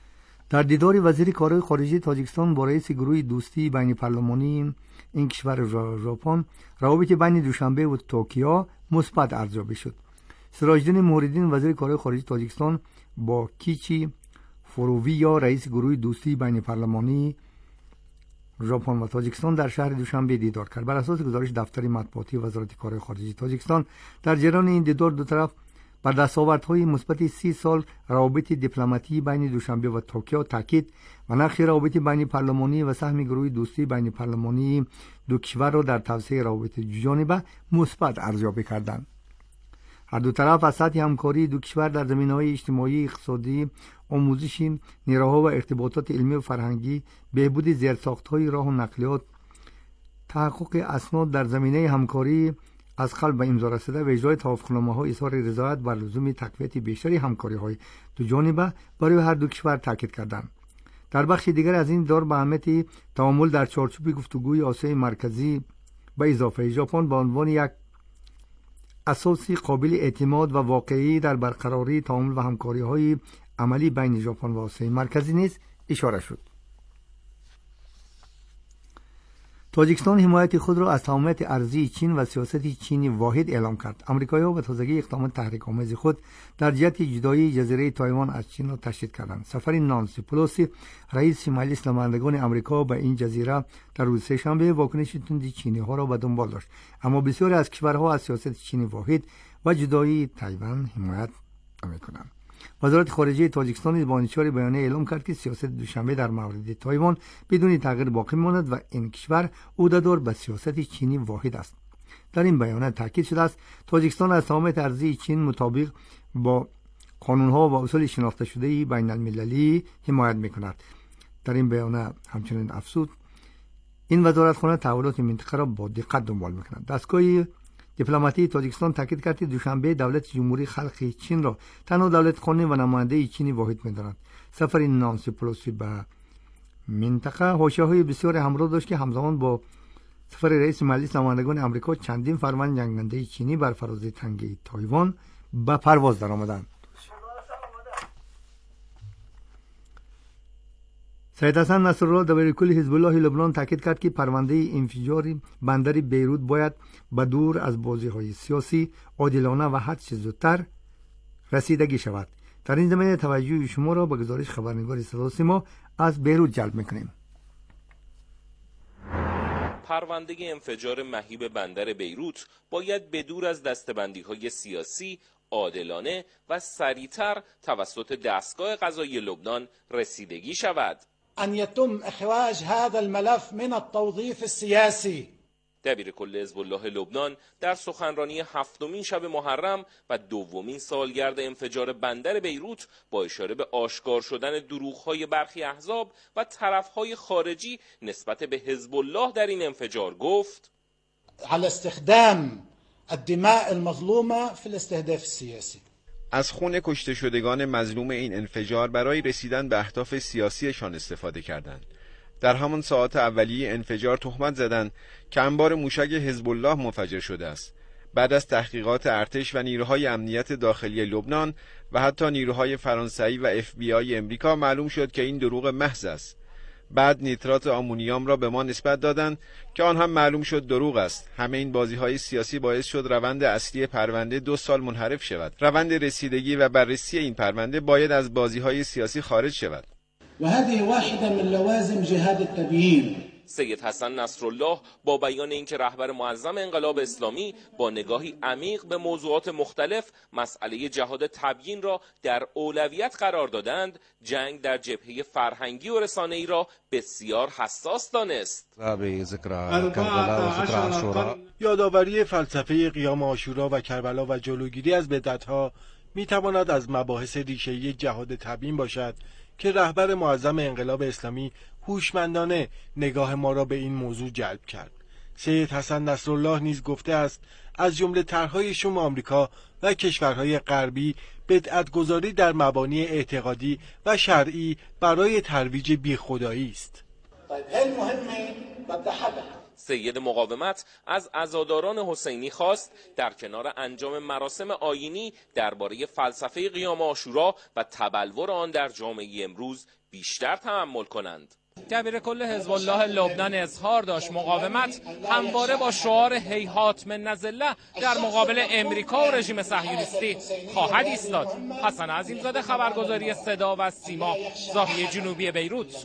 در دیدار وزیر کارهای خارجه تاجیکستان با رئیس گروه دوستی بین پارلمانی این کشور ژاپن، روابط بین دوشنبه و توکیو مثبت ارزیابی شد. سراج‌الدین موریدین وزیر کارهای خارجه تاجیکستان با کیچی فروویا رئیس گروه دوستی بین پارلمانی ژاپن و تاجیکستان در شهر دوشنبه دیدار کرد. بر اساس گزارش دفتر مطبوعاتی وزارت کارهای خارجه تاجیکستان، در جریان این دیدار دو طرف بر دستاوردهای مثبت سی سال روابط دیپلماتی بین دوشنبه و توکیو تاکید و نقش روابط بین پارلمانی و سهم گروه دوستی بین پارلمانی دو کشور را در توسعه روابط دوجانبه مثبت ارزیابی کردند. هر دو طرف از سطح همکاری دو کشور در زمینه‌های اجتماعی، اقتصادی، آموزشی، نیروها و ارتباطات علمی و فرهنگی، بهبود زیرساخت‌های راه و نقلیات، تحقق اسناد در زمینه همکاری از قبل به امضا رسیده و اجرای توافقنامه‌ها اظهار رضایت بر لزوم تقویت بیشتری همکاری‌های دو جانبه برای هر دو کشور تاکید کردند. در بخش دیگر از این دور به اهمیت تعامل در چارچوب گفتگوی آسیای مرکزی به اضافه ژاپن به عنوان یک اساسی قابل اعتماد و واقعی در برقراری تعامل و همکاری‌های عملی بین ژاپن و آسیای مرکزی نیز اشاره شد. تاجیکستان حمایت خود را از تمامیت ارضی چین و سیاست چینی واحد اعلام کرد. آمریکایی‌ها به تازگی اقدامات تحریک‌آمیز خود در جهت جدایی جزیره تایوان از چین را تشدید کردند. سفر نانسی پلوسی رئیس مجلس نمایندگان آمریکا به این جزیره در روز سه‌شنبه واکنش تند چینی‌ها را به دنبال داشت، اما بسیاری از کشورها از سیاست چینی واحد و جدایی تایوان حمایت می‌کنند. وزارت خارجه تاجیکستان با انتشار بیانیه اعلام کرد که سیاست دوشنبه در مورد تایوان بدون تغییر باقی ماند و این کشور عهده‌دار به سیاست چینی واحد است. در این بیانیه تاکید شده است تاجیکستان از تمامیت ارضی چین مطابق با قانون‌ها و اصول شناخته شده بین المللی حمایت می‌کند. در این بیانیه همچنین افزود این وزارتخانه تحولات منطقه را با دقت دنبال می‌کند. دستگاه دیپلماتی تاجیکستان تاکید کرد که دوشنبه دولت جمهوری خلق چین را تنها دولت قانونی و نماینده چینی واحد می‌داند. سفر نانسی پلوسی به منطقه حاشیه‌های بسیار همراه داشت که همزمان با سفر رئیس مجلس نمایندگان آمریکا چندین فرمان جنگنده چینی بر فراز تنگه تایوان به پرواز درآمدند. سید حسن نصرالله دبیرکل حزب الله لبنان تاکید کرد که پرونده انفجار بندر بیروت باید به دور از بازی‌های سیاسی، عادلانه و هر چه زودتر رسیدگی شود. در این زمینه توجه شما را به گزارش خبرنگار صدا و سیما از بیروت جلب می‌کنیم. پرونده انفجار مهیب بندر بیروت باید به دور از دسته‌بندی‌های سیاسی، عادلانه و سریعتر توسط دستگاه قضایی لبنان رسیدگی شود. أن يتم إخراج هذا الملف من التوظيف السياسي. دبیرکل حزب الله لبنان در سخنرانی هفتمین شب محرم و دومین سالگرد انفجار بندر بیروت با اشاره به آشکار شدن دروغ‌های برخی احزاب و طرف‌های خارجی نسبت به حزب الله در این انفجار گفت: على استخدام الدماء المظلومة في الاستهداف السياسي. از خون کشته شدگان مظلوم این انفجار برای رسیدن به اهداف سیاسیشان استفاده کردند. در همان ساعات اولیه انفجار تهمت زدند که انبار موشک حزب الله منفجر شده است. بعد از تحقیقات ارتش و نیروهای امنیت داخلی لبنان و حتی نیروهای فرانسوی و اف بی آی امریکا معلوم شد که این دروغ محض است. بعد نیترات آمونیوم را به ما نسبت دادند که آن هم معلوم شد دروغ است. همه این بازی‌های سیاسی باعث شد روند اصلی پرونده دو سال منحرف شود. روند رسیدگی و بررسی این پرونده باید از بازی‌های سیاسی خارج شود. و هذه واحدة من لوازم جهاد التبیین. سید حسن نصرالله با بیان اینکه رهبر معظم انقلاب اسلامی با نگاهی عمیق به موضوعات مختلف مسئله جهاد تبیین را در اولویت قرار دادند، جنگ در جبهه فرهنگی و رسانه‌ای را بسیار حساس دانست. یادآوری فلسفه قیام عاشورا و کربلا و جلوگیری از بدعت‌ها می‌تواند از مباحث ریشه‌ای جهاد تبیین باشد که رهبر معظم انقلاب اسلامی هوشمندانه نگاه ما را به این موضوع جلب کرد. سید حسن نصرالله نیز گفته است از جمله طرح‌های شوم آمریکا و کشورهای غربی بدعت‌گذاری در مبانی اعتقادی و شرعی برای ترویج بیخدایی است. سید مقاومت از عزاداران حسینی خواست در کنار انجام مراسم آیینی درباره فلسفه قیام عاشورا و تبلور آن در جامعه امروز بیشتر تأمل کنند. دبیر کل حزب الله لبنان اظهار داشت مقاومت همواره با شعار هیهات من الله در مقابل امریکا و رژیم صهیونیستی خواهد ایستاد. حسن عظیمزاده، خبرگزاری صدا و سیما، زاویه جنوبی بیروت.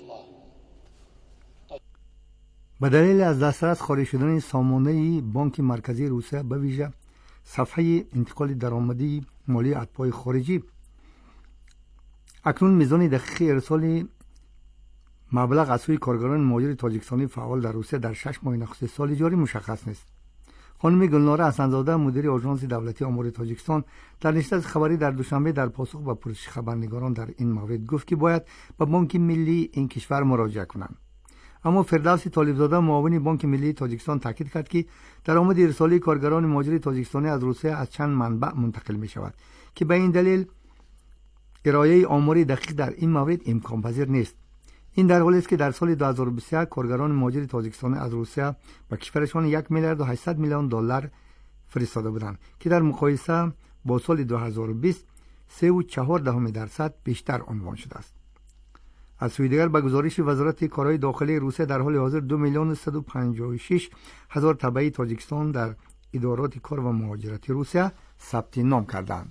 به دلیل از دسترس خارج شدن سامانه بانک مرکزی روسیه به ویژه صفحه انتقال درآمدی مالی اتباع خارجی، اکنون میزان دقیق ارسال مبلغ از سوی کارگران مهاجر تاجیکستانی فعال در روسیه در شش ماه نخست سال جاری مشخص نیست. خانم گلناره حسن‌زاده، مدیر آژانس دولتی آمار تاجیکستان، در نشست خبری در دوشنبه در پاسخ به پرسش خبرنگاران در این مورد گفت که باید به بانک ملی این کشور مراجعه کنند. اما فردوسی طالبزاده، معاون بانک ملی تاجیکستان، تاکید کرد که درآمد ارسالی کارگران مهاجر تاجیکستانی از روسیه از چند منبع منتقل می شود که به این دلیل ارائه آماری دقیق در این مورد امکان پذیر نیست. این در حالی است که در سال دو هزار و بیست و یک کارگران مهاجر تاجیکستانی از روسیه به کشورشان یک میلیارد و هشتصد میلیون دلار فرستاده بودند که در مقایسه با سال دو هزار و بیست سه و چهار دهم درصد بیشتر عنوان شده است. از سوی دیگر به گزارش وزارت کارهای داخلی روسیه در حال حاضر دو میلیون و صد و پنجاه و شش هزار تبعی تاجیکستان در ادارات کار و مهاجرت روسیه ثبت نام کردند.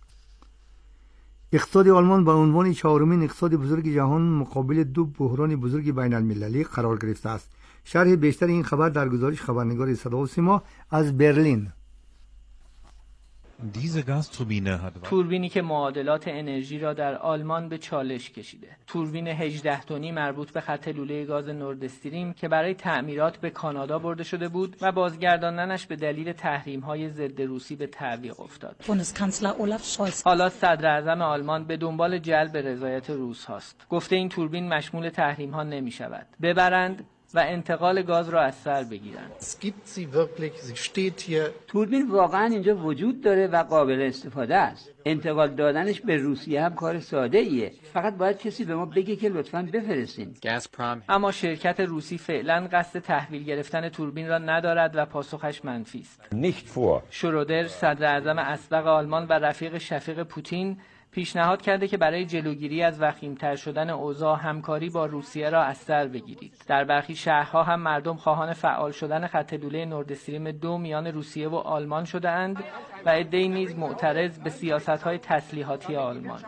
اقتصاد آلمان به عنوان چهارمین اقتصاد بزرگ جهان مقابل دو بحران بزرگ بین المللی قرار گرفته است. شرح بیشتر این خبر در گزارش خبرنگار صدا و سیما از برلین. توربینی که معادلات انرژی را در آلمان به چالش کشیده. توربین هجده تنی مربوط به خط لوله گاز نورد استریم که برای تعمیرات به کانادا برده شده بود و بازگرداندنش به دلیل تحریم‌های ضد روسی به تعویق افتاد. حالا صدر اعظم آلمان به دنبال جلب رضایت روس هاست. گفته این توربین مشمول تحریم‌ها نمی‌شود. ببرند و انتقال گاز را از سر بگیرند. توربین واقعا اینجا وجود داره و قابل استفاده است. انتقال دادنش به روسیه هم کار ساده ایه. فقط باید کسی به ما بگه که لطفاً بفرستین. اما شرکت روسی فعلا قصد تحویل گرفتن توربین را ندارد و پاسخش منفی است. شرودر، صدر اعظم اسبق آلمان و رفیق شفیق پوتین، پیشنهاد کرده که برای جلوگیری از وخیم‌تر شدن اوضاع همکاری با روسیه را از سر بگیرید. در برخی شهرها هم مردم خواهان فعال شدن خط لوله نورد استریم دو میان روسیه و آلمان شده اند و عده‌ای نیز معترض به سیاست‌های تسلیحاتی آلمان.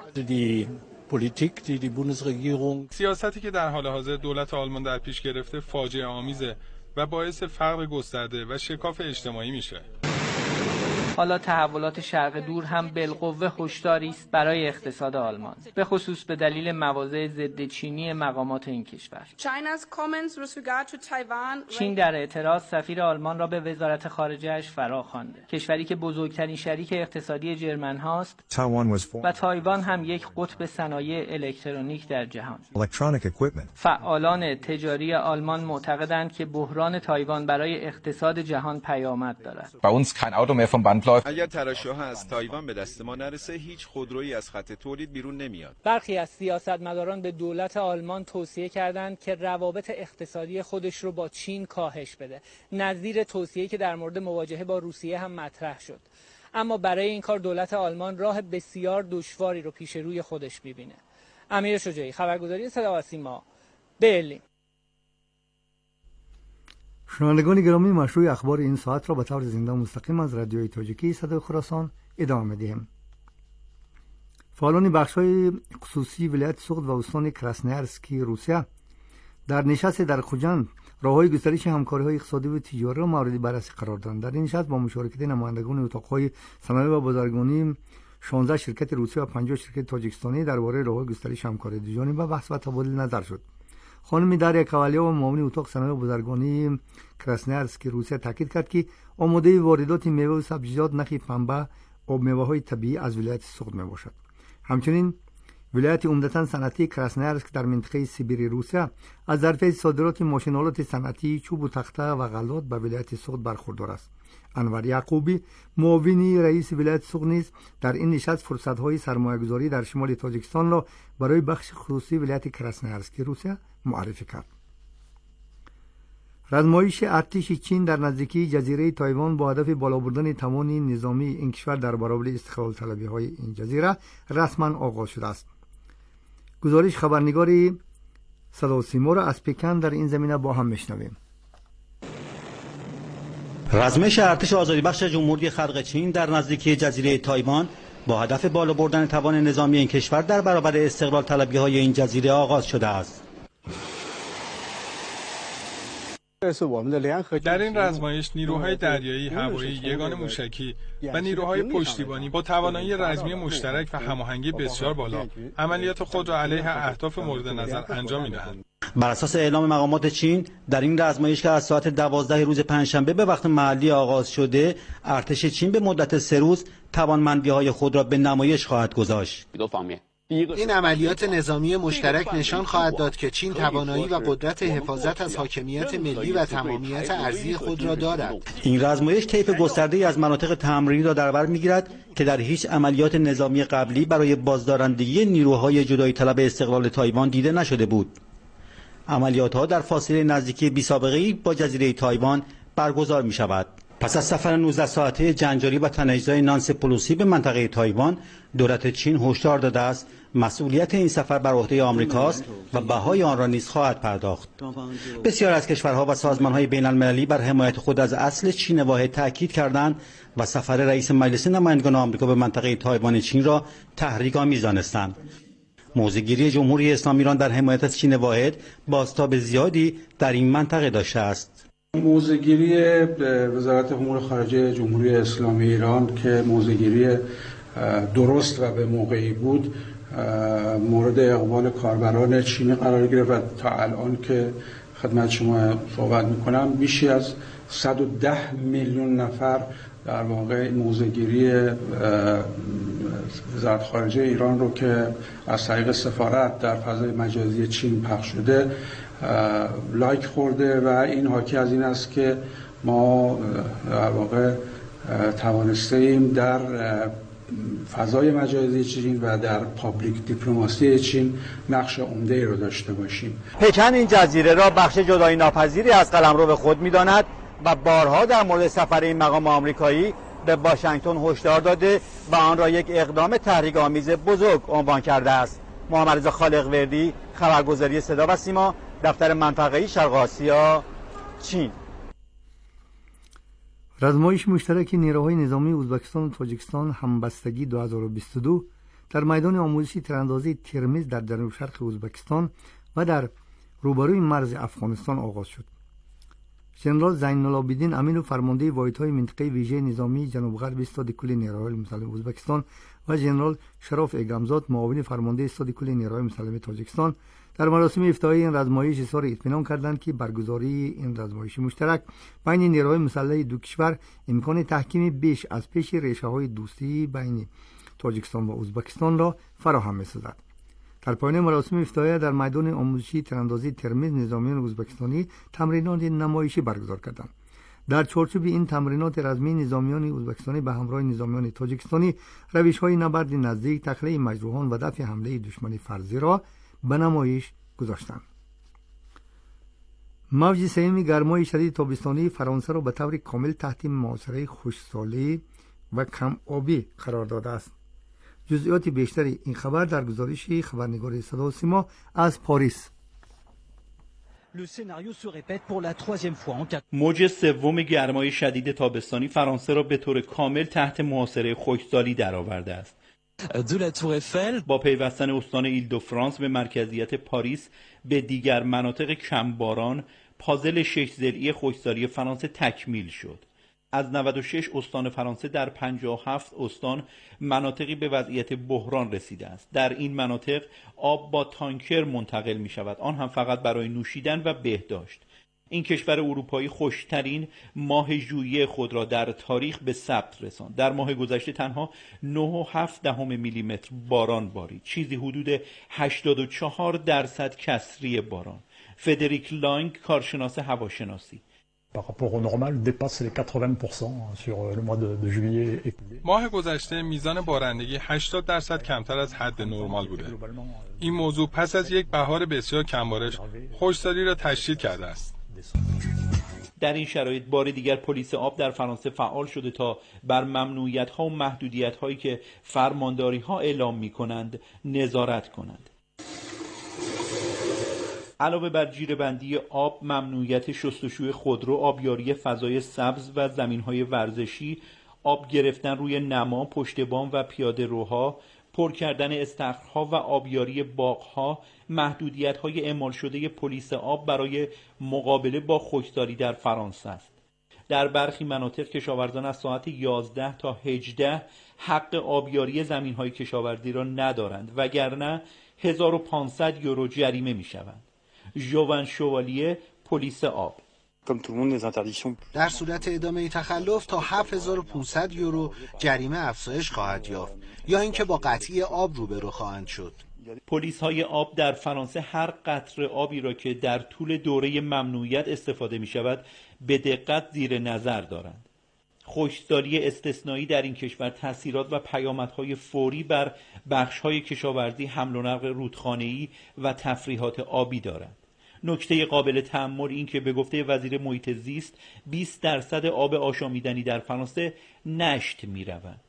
سیاستی که در حال حاضر دولت آلمان در پیش گرفته فاجعه آمیزه و باعث فقر گسترده و شکاف اجتماعی میشه. حالا تحولات شرق دور هم بالقوه هشداری است برای اقتصاد آلمان، به خصوص به دلیل مواضع ضد چینی مقامات این کشور. چین در اعتراض سفیر آلمان را به وزارت خارجه اش فرا خوانده. کشوری که بزرگترین شریک اقتصادی جرمن هاست و تایوان هم یک قطب صنایع الکترونیک در جهان. فعالان تجاری آلمان معتقدند که بحران تایوان برای اقتصاد جهان پیامد دارد. اگر تراشه‌ها از تایوان به دست ما نرسه هیچ خودرویی از خط تولید بیرون نمیاد. برخی از سیاستمداران به دولت آلمان توصیه کردند که روابط اقتصادی خودش رو با چین کاهش بده، نظیر توصیه‌ای که در مورد مواجهه با روسیه هم مطرح شد. اما برای این کار دولت آلمان راه بسیار دشواری رو پیش روی خودش می‌بینه. امیر شجاعی، خبرگزاری صدا و سیما، برلین. شنوندگان گرامی، مشروع اخبار این ساعت را به طور زنده و مستقیم از رادیوی تاجیکی صدای خراسان ادامه می‌دهیم. فعالان بخش‌های خصوصی ولایت سوخت و استان کراسنیارسکی روسیه در نشست در خوجند راه‌های گسترش همکاری‌های اقتصادی و تجاری را مورد بررسی قرار دادند. در این نشست با مشارکت نمایندگان اتاق‌های صنایع و بازرگانی شانزده شرکت روسی و پنجاه شرکت تاجیکستانی درباره راه‌های گسترش همکاری دوجانبه بحث و تبادل نظر شد. خانم داریا کوالیا و معاون اتاق صنایع و بازرگانی کراسنیارسکی روسیه تاکید کرد که آماده واردات میوه و سبزیجات نخی پنبه و میوه‌های طبیعی از ولایت سوخت میباشد. همچنین ولایت عمدتاً صنعتی کراسنیارسک در منطقه سیبری روسیه از ظرفیت صادرات ماشین‌آلات صنعتی، چوب و تخته و غلات به ولایت سوخت برخوردار است. انور یعقوبی، معاون رئیس ولایت سوخت نیز در این نشست فرصت‌های سرمایه‌گذاری در شمال تاجیکستان را برای بخش خصوصی ولایت کراسنیارسکی روسیه معرفی کرد. رزمایش ارتش چین در نزدیکی جزیره تایوان با هدف بالا بردن توان نظامی این کشور در برابر استقلال طلبی های این جزیره رسما آغاز شده است. گزارش خبرنگار صدا و سیما را از پکن در این زمینه با هم میشنویم. رزمایش ارتش آزادی بخش جمهوری خلق چین در نزدیکی جزیره تایوان با هدف بالا بردن توان نظامی این کشور در برابر استقلال طلبی های این جزیره آغاز شده است. در این رزمایش نیروهای دریایی، هوایی، یگان موشکی و نیروهای پشتیبانی با توانایی رزمی مشترک و هماهنگی بسیار بالا عملیات خود را علیه اهداف مورد نظر انجام می‌دهند. بر اساس اعلام مقامات چین در این رزمایش که از ساعت دوازده روز پنجشنبه به وقت محلی آغاز شده، ارتش چین به مدت سه روز توانمندی‌های خود را به نمایش خواهد گذاشت. این عملیات نظامی مشترک نشان خواهد داد که چین توانایی و قدرت حفاظت از حاکمیت ملی و تمامیت ارضی خود را دارد. این رزمایش طیف گسترده‌ای از مناطق تمرینی را در بر می‌گیرد که در هیچ عملیات نظامی قبلی برای بازدارندگی نیروهای جدایی طلب استقلال تایوان دیده نشده بود. عملیات‌ها در فاصله نزدیکی بی‌سابقه‌ای با جزیره تایوان برگزار می‌شود. پس از سفر نوزده ساعته جنجالی و تنش‌زای نانسی پلوسی به منطقه تایوان، دولت چین هشدار داده است مسئولیت این سفر بر عهده آمریکاست و بهای آن را نیز خواهد پرداخت. بسیار از کشورها و سازمان‌های بین‌المللی بر حمایت خود از اصل چین واحد تاکید کردند و سفر رئیس مجلس نمایندگان آمریکا به منطقه تایوان چین را تحریک‌آمیز دانستند. موضع‌گیری جمهوری اسلامی ایران در حمایت از چین واحد بازتاب زیادی در این منطقه داشته است. موضع‌گیری وزارت امور خارجه جمهوری اسلامی ایران که موضع‌گیری درست و به موقعی بود، مورد اقبال کاربران چینی قرار گرفت و تا الان که خدمت شما صحبت میکنم بیشی از صد و ده میلیون نفر در واقع موضع‌گیری وزارت خارجه ایران رو که از طریق سفارت در فضای مجازی چین پخش شده لایک خورده و این حاکی از این است که ما در واقع توانسته ایم در فضای مجازی چین و در پابلیک دیپلماسی چین نقش عمده‌ای رو داشته باشیم. پکن این جزیره را بخش جدایی ناپذیری از قلمرو به خود می‌داند و بارها در مورد سفر این مقام آمریکایی به واشنگتن هشدار داده و آن را یک اقدام تحریک‌آمیز بزرگ عنوان کرده است. محمد رضا خالق‌وردی، خبرگزاری صدا و سیما، دفتر منطقه‌ای شرق آسیا، چین. رزمایش مشترک نیروهای نظامی ازبکستان و تاجیکستان همبستگی دو هزار و بیست و دو در میدان آموزشی تیراندازی ترمز در جنوب شرق ازبکستان و در روبروی مرز افغانستان آغاز شد. ژنرال زین العابدین امین و فرمانده واحدهای منطقه ویژه نظامی جنوب غرب استاد کل نیروهای مسلح ازبکستان و ژنرال شراف اگرامزاد معاون فرمانده استاد کل نیروهای مسلح تاجیکستان در مراسم افتتاحیه این رزمایش اظهار اطمینان کردند که برگزاری این رزمایش مشترک بین نیروهای مسلح دو کشور امکان تحکیم بیش از پیش ریشه‌های دوستی بین تاجیکستان و ازبکستان را فراهم می‌سازد. در پایان مراسم افتتاحیه در میدان آموزشی تیراندازی ترمز نظامیان ازبکستانی تمرینات نمایشی برگزار کردند. در چارچوب این تمرینات رزمی نظامیان ازبکستانی به همراه نظامیان تاجیکستانی روش‌های نبرد نزدیک، تخلیه مجروحان و دفع حمله دشمن فرضی را به نمایش گذاشتند. موج سوم گرمای شدید تابستانی فرانسه را به طور کامل تحت محاصره خشکسالی و کم آبی قرار داده است. جزئیات بیشتری این خبر در گزارش خبرنگار صدا و سیما از پاریس. موج سوم گرمای شدید تابستانی فرانسه را به طور کامل تحت محاصره خشکسالی درآورده است. با پیوستن استان ایل دو فرانس به مرکزیت پاریس به دیگر مناطق کمباران، پازل شش ضلعی خشکسالی فرانسه تکمیل شد. از نود و شش استان فرانسه در پنجاه و هفت استان مناطقی به وضعیت بحران رسیده است. در این مناطق آب با تانکر منتقل می شود، آن هم فقط برای نوشیدن و بهداشت. این کشور اروپایی خشکترین ماه ژوئیه خود را در تاریخ به ثبت رساند. در ماه گذشته تنها نه و هفت دهم میلیمتر باران بارید، چیزی حدود هشتاد و چهار درصد کسری باران. فدریک لانگ، کارشناس هواشناسی: ماه گذشته میزان بارندگی هشتاد درصد کمتر از حد نرمال بوده. این موضوع پس از یک بهار بسیار کمبارش خشکسالی را تشدید کرده است. در این شرایط بار دیگر پلیس آب در فرانسه فعال شده تا بر ممنوعیت‌ها و محدودیت‌هایی که فرمانداری‌ها اعلام می‌کنند نظارت کنند. علاوه بر جیره‌بندی آب، ممنوعیت شستشوی خودرو، آبیاری فضای سبز و زمین‌های ورزشی، آب گرفتن روی نما، پشت بام و پیاده روها، پر کردن استخرها و آبیاری باغها، محدودیت‌های اعمال شده پلیس آب برای مقابله با خشکسالی در فرانسه است. در برخی مناطق کشاورزان از ساعت یازده تا هجده حق آبیاری زمین‌های کشاورزی را ندارند، وگرنه هزار و پانصد یورو جریمه می‌شوند. ژوون شوالیه، پلیس آب: در صورت ادامه تخلف تا هفت هزار و پانصد یورو جریمه افزایش خواهد یافت یا اینکه با قطعی آب روبرو خواهند شد. پلیس های آب در فرانسه هر قطره آبی را که در طول دوره ممنوعیت استفاده می شود به دقت زیر نظر دارند. خشکسالی استثنایی در این کشور تاثیرات و پیامدهای فوری بر بخش‌های کشاورزی، حمل و نقل رودخانه‌ای و تفریحات آبی دارد. نکته قابل تأمل این که به گفته وزیر محیط زیست بیست درصد آب آشامیدنی در فرانسه نشت می‌رود.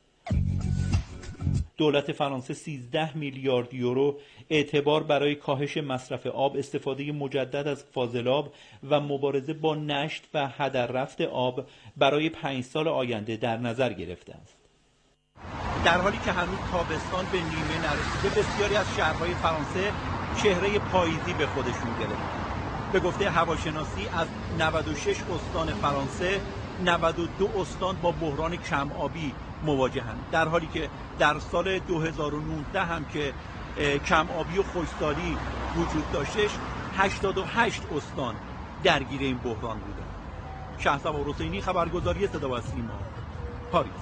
دولت فرانسه سیزده میلیارد یورو اعتبار برای کاهش مصرف آب، استفاده مجدد از فاضلاب و مبارزه با نشت و هدر رفت آب برای پنج سال آینده در نظر گرفته است. در حالی که هنوز تابستان به نیمه نرسیده، بسیاری از شهرهای فرانسه چهره پاییزی به خودشون گرفتند. به گفته هواشناسی از نود و شش استان فرانسه، نود و دو استان با بحران کم آبی مواجهند، در حالی که در سال دو هزار و نوزده هم که کم آبی و خشکسالی وجود داشتش، هشتاد و هشت استان درگیر این بحران بودند. شهسوار حسینی، خبرگزاری صدا و سیما، پاریس.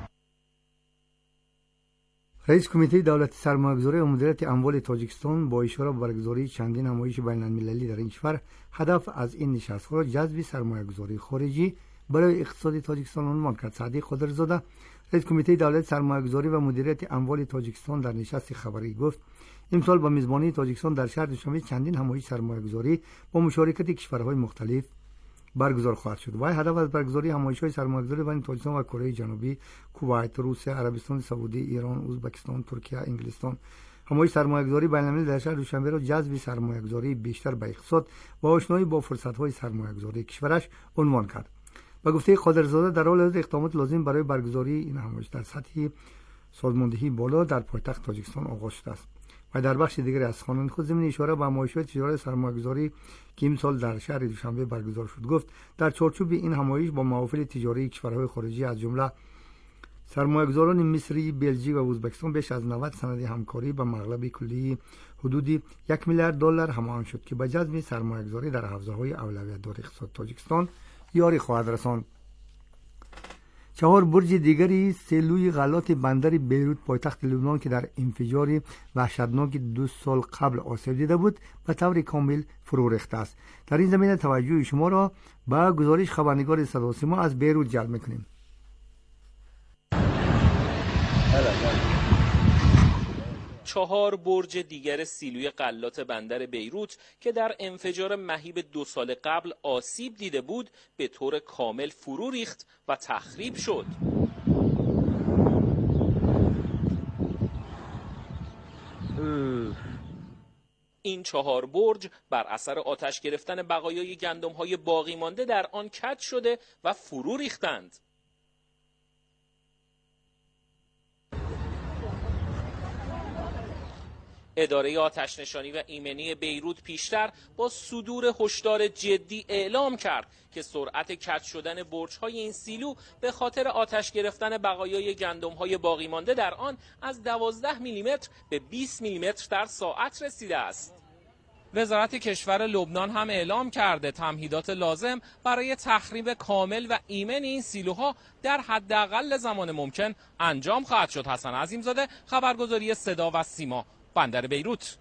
رئیس کمیته دولت سرمایه‌گذاری و مدیریت اموال تاجیکستان با اشاره به برگزاری چندین نمایش بین‌المللی در این کشور، هدف از این نشست‌ها را جذب سرمایه‌گذاری خارجی برای اقتصاد تاجیکستان عنوان کرد. صادق قادرزاده، رئیس کمیته دولت سرمایه‌گذاری و مدیریت اموال تاجیکستان، در نشست خبری گفت امسال با میزبانی تاجیکستان در شهر دوشنبه چندین نمایش سرمایه‌گذاری با مشارکت کشورهای مختلف برگزار خواهد شد. و هدف از برگزاری همایش‌های سرمایه‌گذاری بین تاجیکستان و کره جنوبی، کویت، روسیه، عربستان سعودی، ایران، ازبکستان، ترکیه، انگلستان همایش سرمایه‌گذاری بین‌المللی در شهر دوشنبه را جذب سرمایه‌گذاری بیشتر به اقتصاد و آشنایی با فرصت‌های سرمایه‌گذاری کشورش عنوان کرد. با گفته قادرزاده، در حال حاضر اقدامات لازم برای برگزاری این همایش در سطح سازماندهی بالا در پایتخت تاجیکستان آغاز شده است. و در بخش دیگری از سخنان خود ضمن اشاره به همایش‌های تجاری سرمایه‌گذاری که امسال در شهر دوشنبه برگزار شد گفت در چارچوب این همایش با محافل تجاری کشورهای خارجی از جمله سرمایه‌گذاران مصری، بلژیک و ازبکستان بیش از نود سند همکاری به مبلغ کلی حدود یک میلیارد دلار هماهنگ شد که به جذب سرمایه‌گذاری در حوزه‌های اولویت‌دار اقتصاد تاجیکستان یاری خواهد رساند. چهار برج دیگری سیلوی غلات بندر بیروت پایتخت لبنان که در انفجار وحشتناک دو سال قبل آسیب دیده بود به طور کامل فرو ریخته است. در این زمینه توجه شما را به گزارش خبرنگار صدا و سیما از بیروت جلب می‌کنیم. چهار برج دیگر سیلوی غلات بندر بیروت که در انفجار مهیب دو سال قبل آسیب دیده بود به طور کامل فرو ریخت و تخریب شد. این چهار برج بر اثر آتش گرفتن بقایای گندم‌های باقی مانده در آن کج شده و فرو ریختند. اداره آتش‌نشانی و ایمنی بیروت پیشتر با صدور هشدار جدی اعلام کرد که سرعت کج شدن برج‌های این سیلو به خاطر آتش گرفتن بقایای گندم‌های باقی مانده در آن از دوازده میلیمتر به بیست میلیمتر در ساعت رسیده است. وزارت کشور لبنان هم اعلام کرده تمهیدات لازم برای تخریب کامل و ایمن این سیلوها در حداقل زمان ممکن انجام خواهد شد. حسن عظیمزاده، خبرگزاری صدا و سیما، بندر بیروت.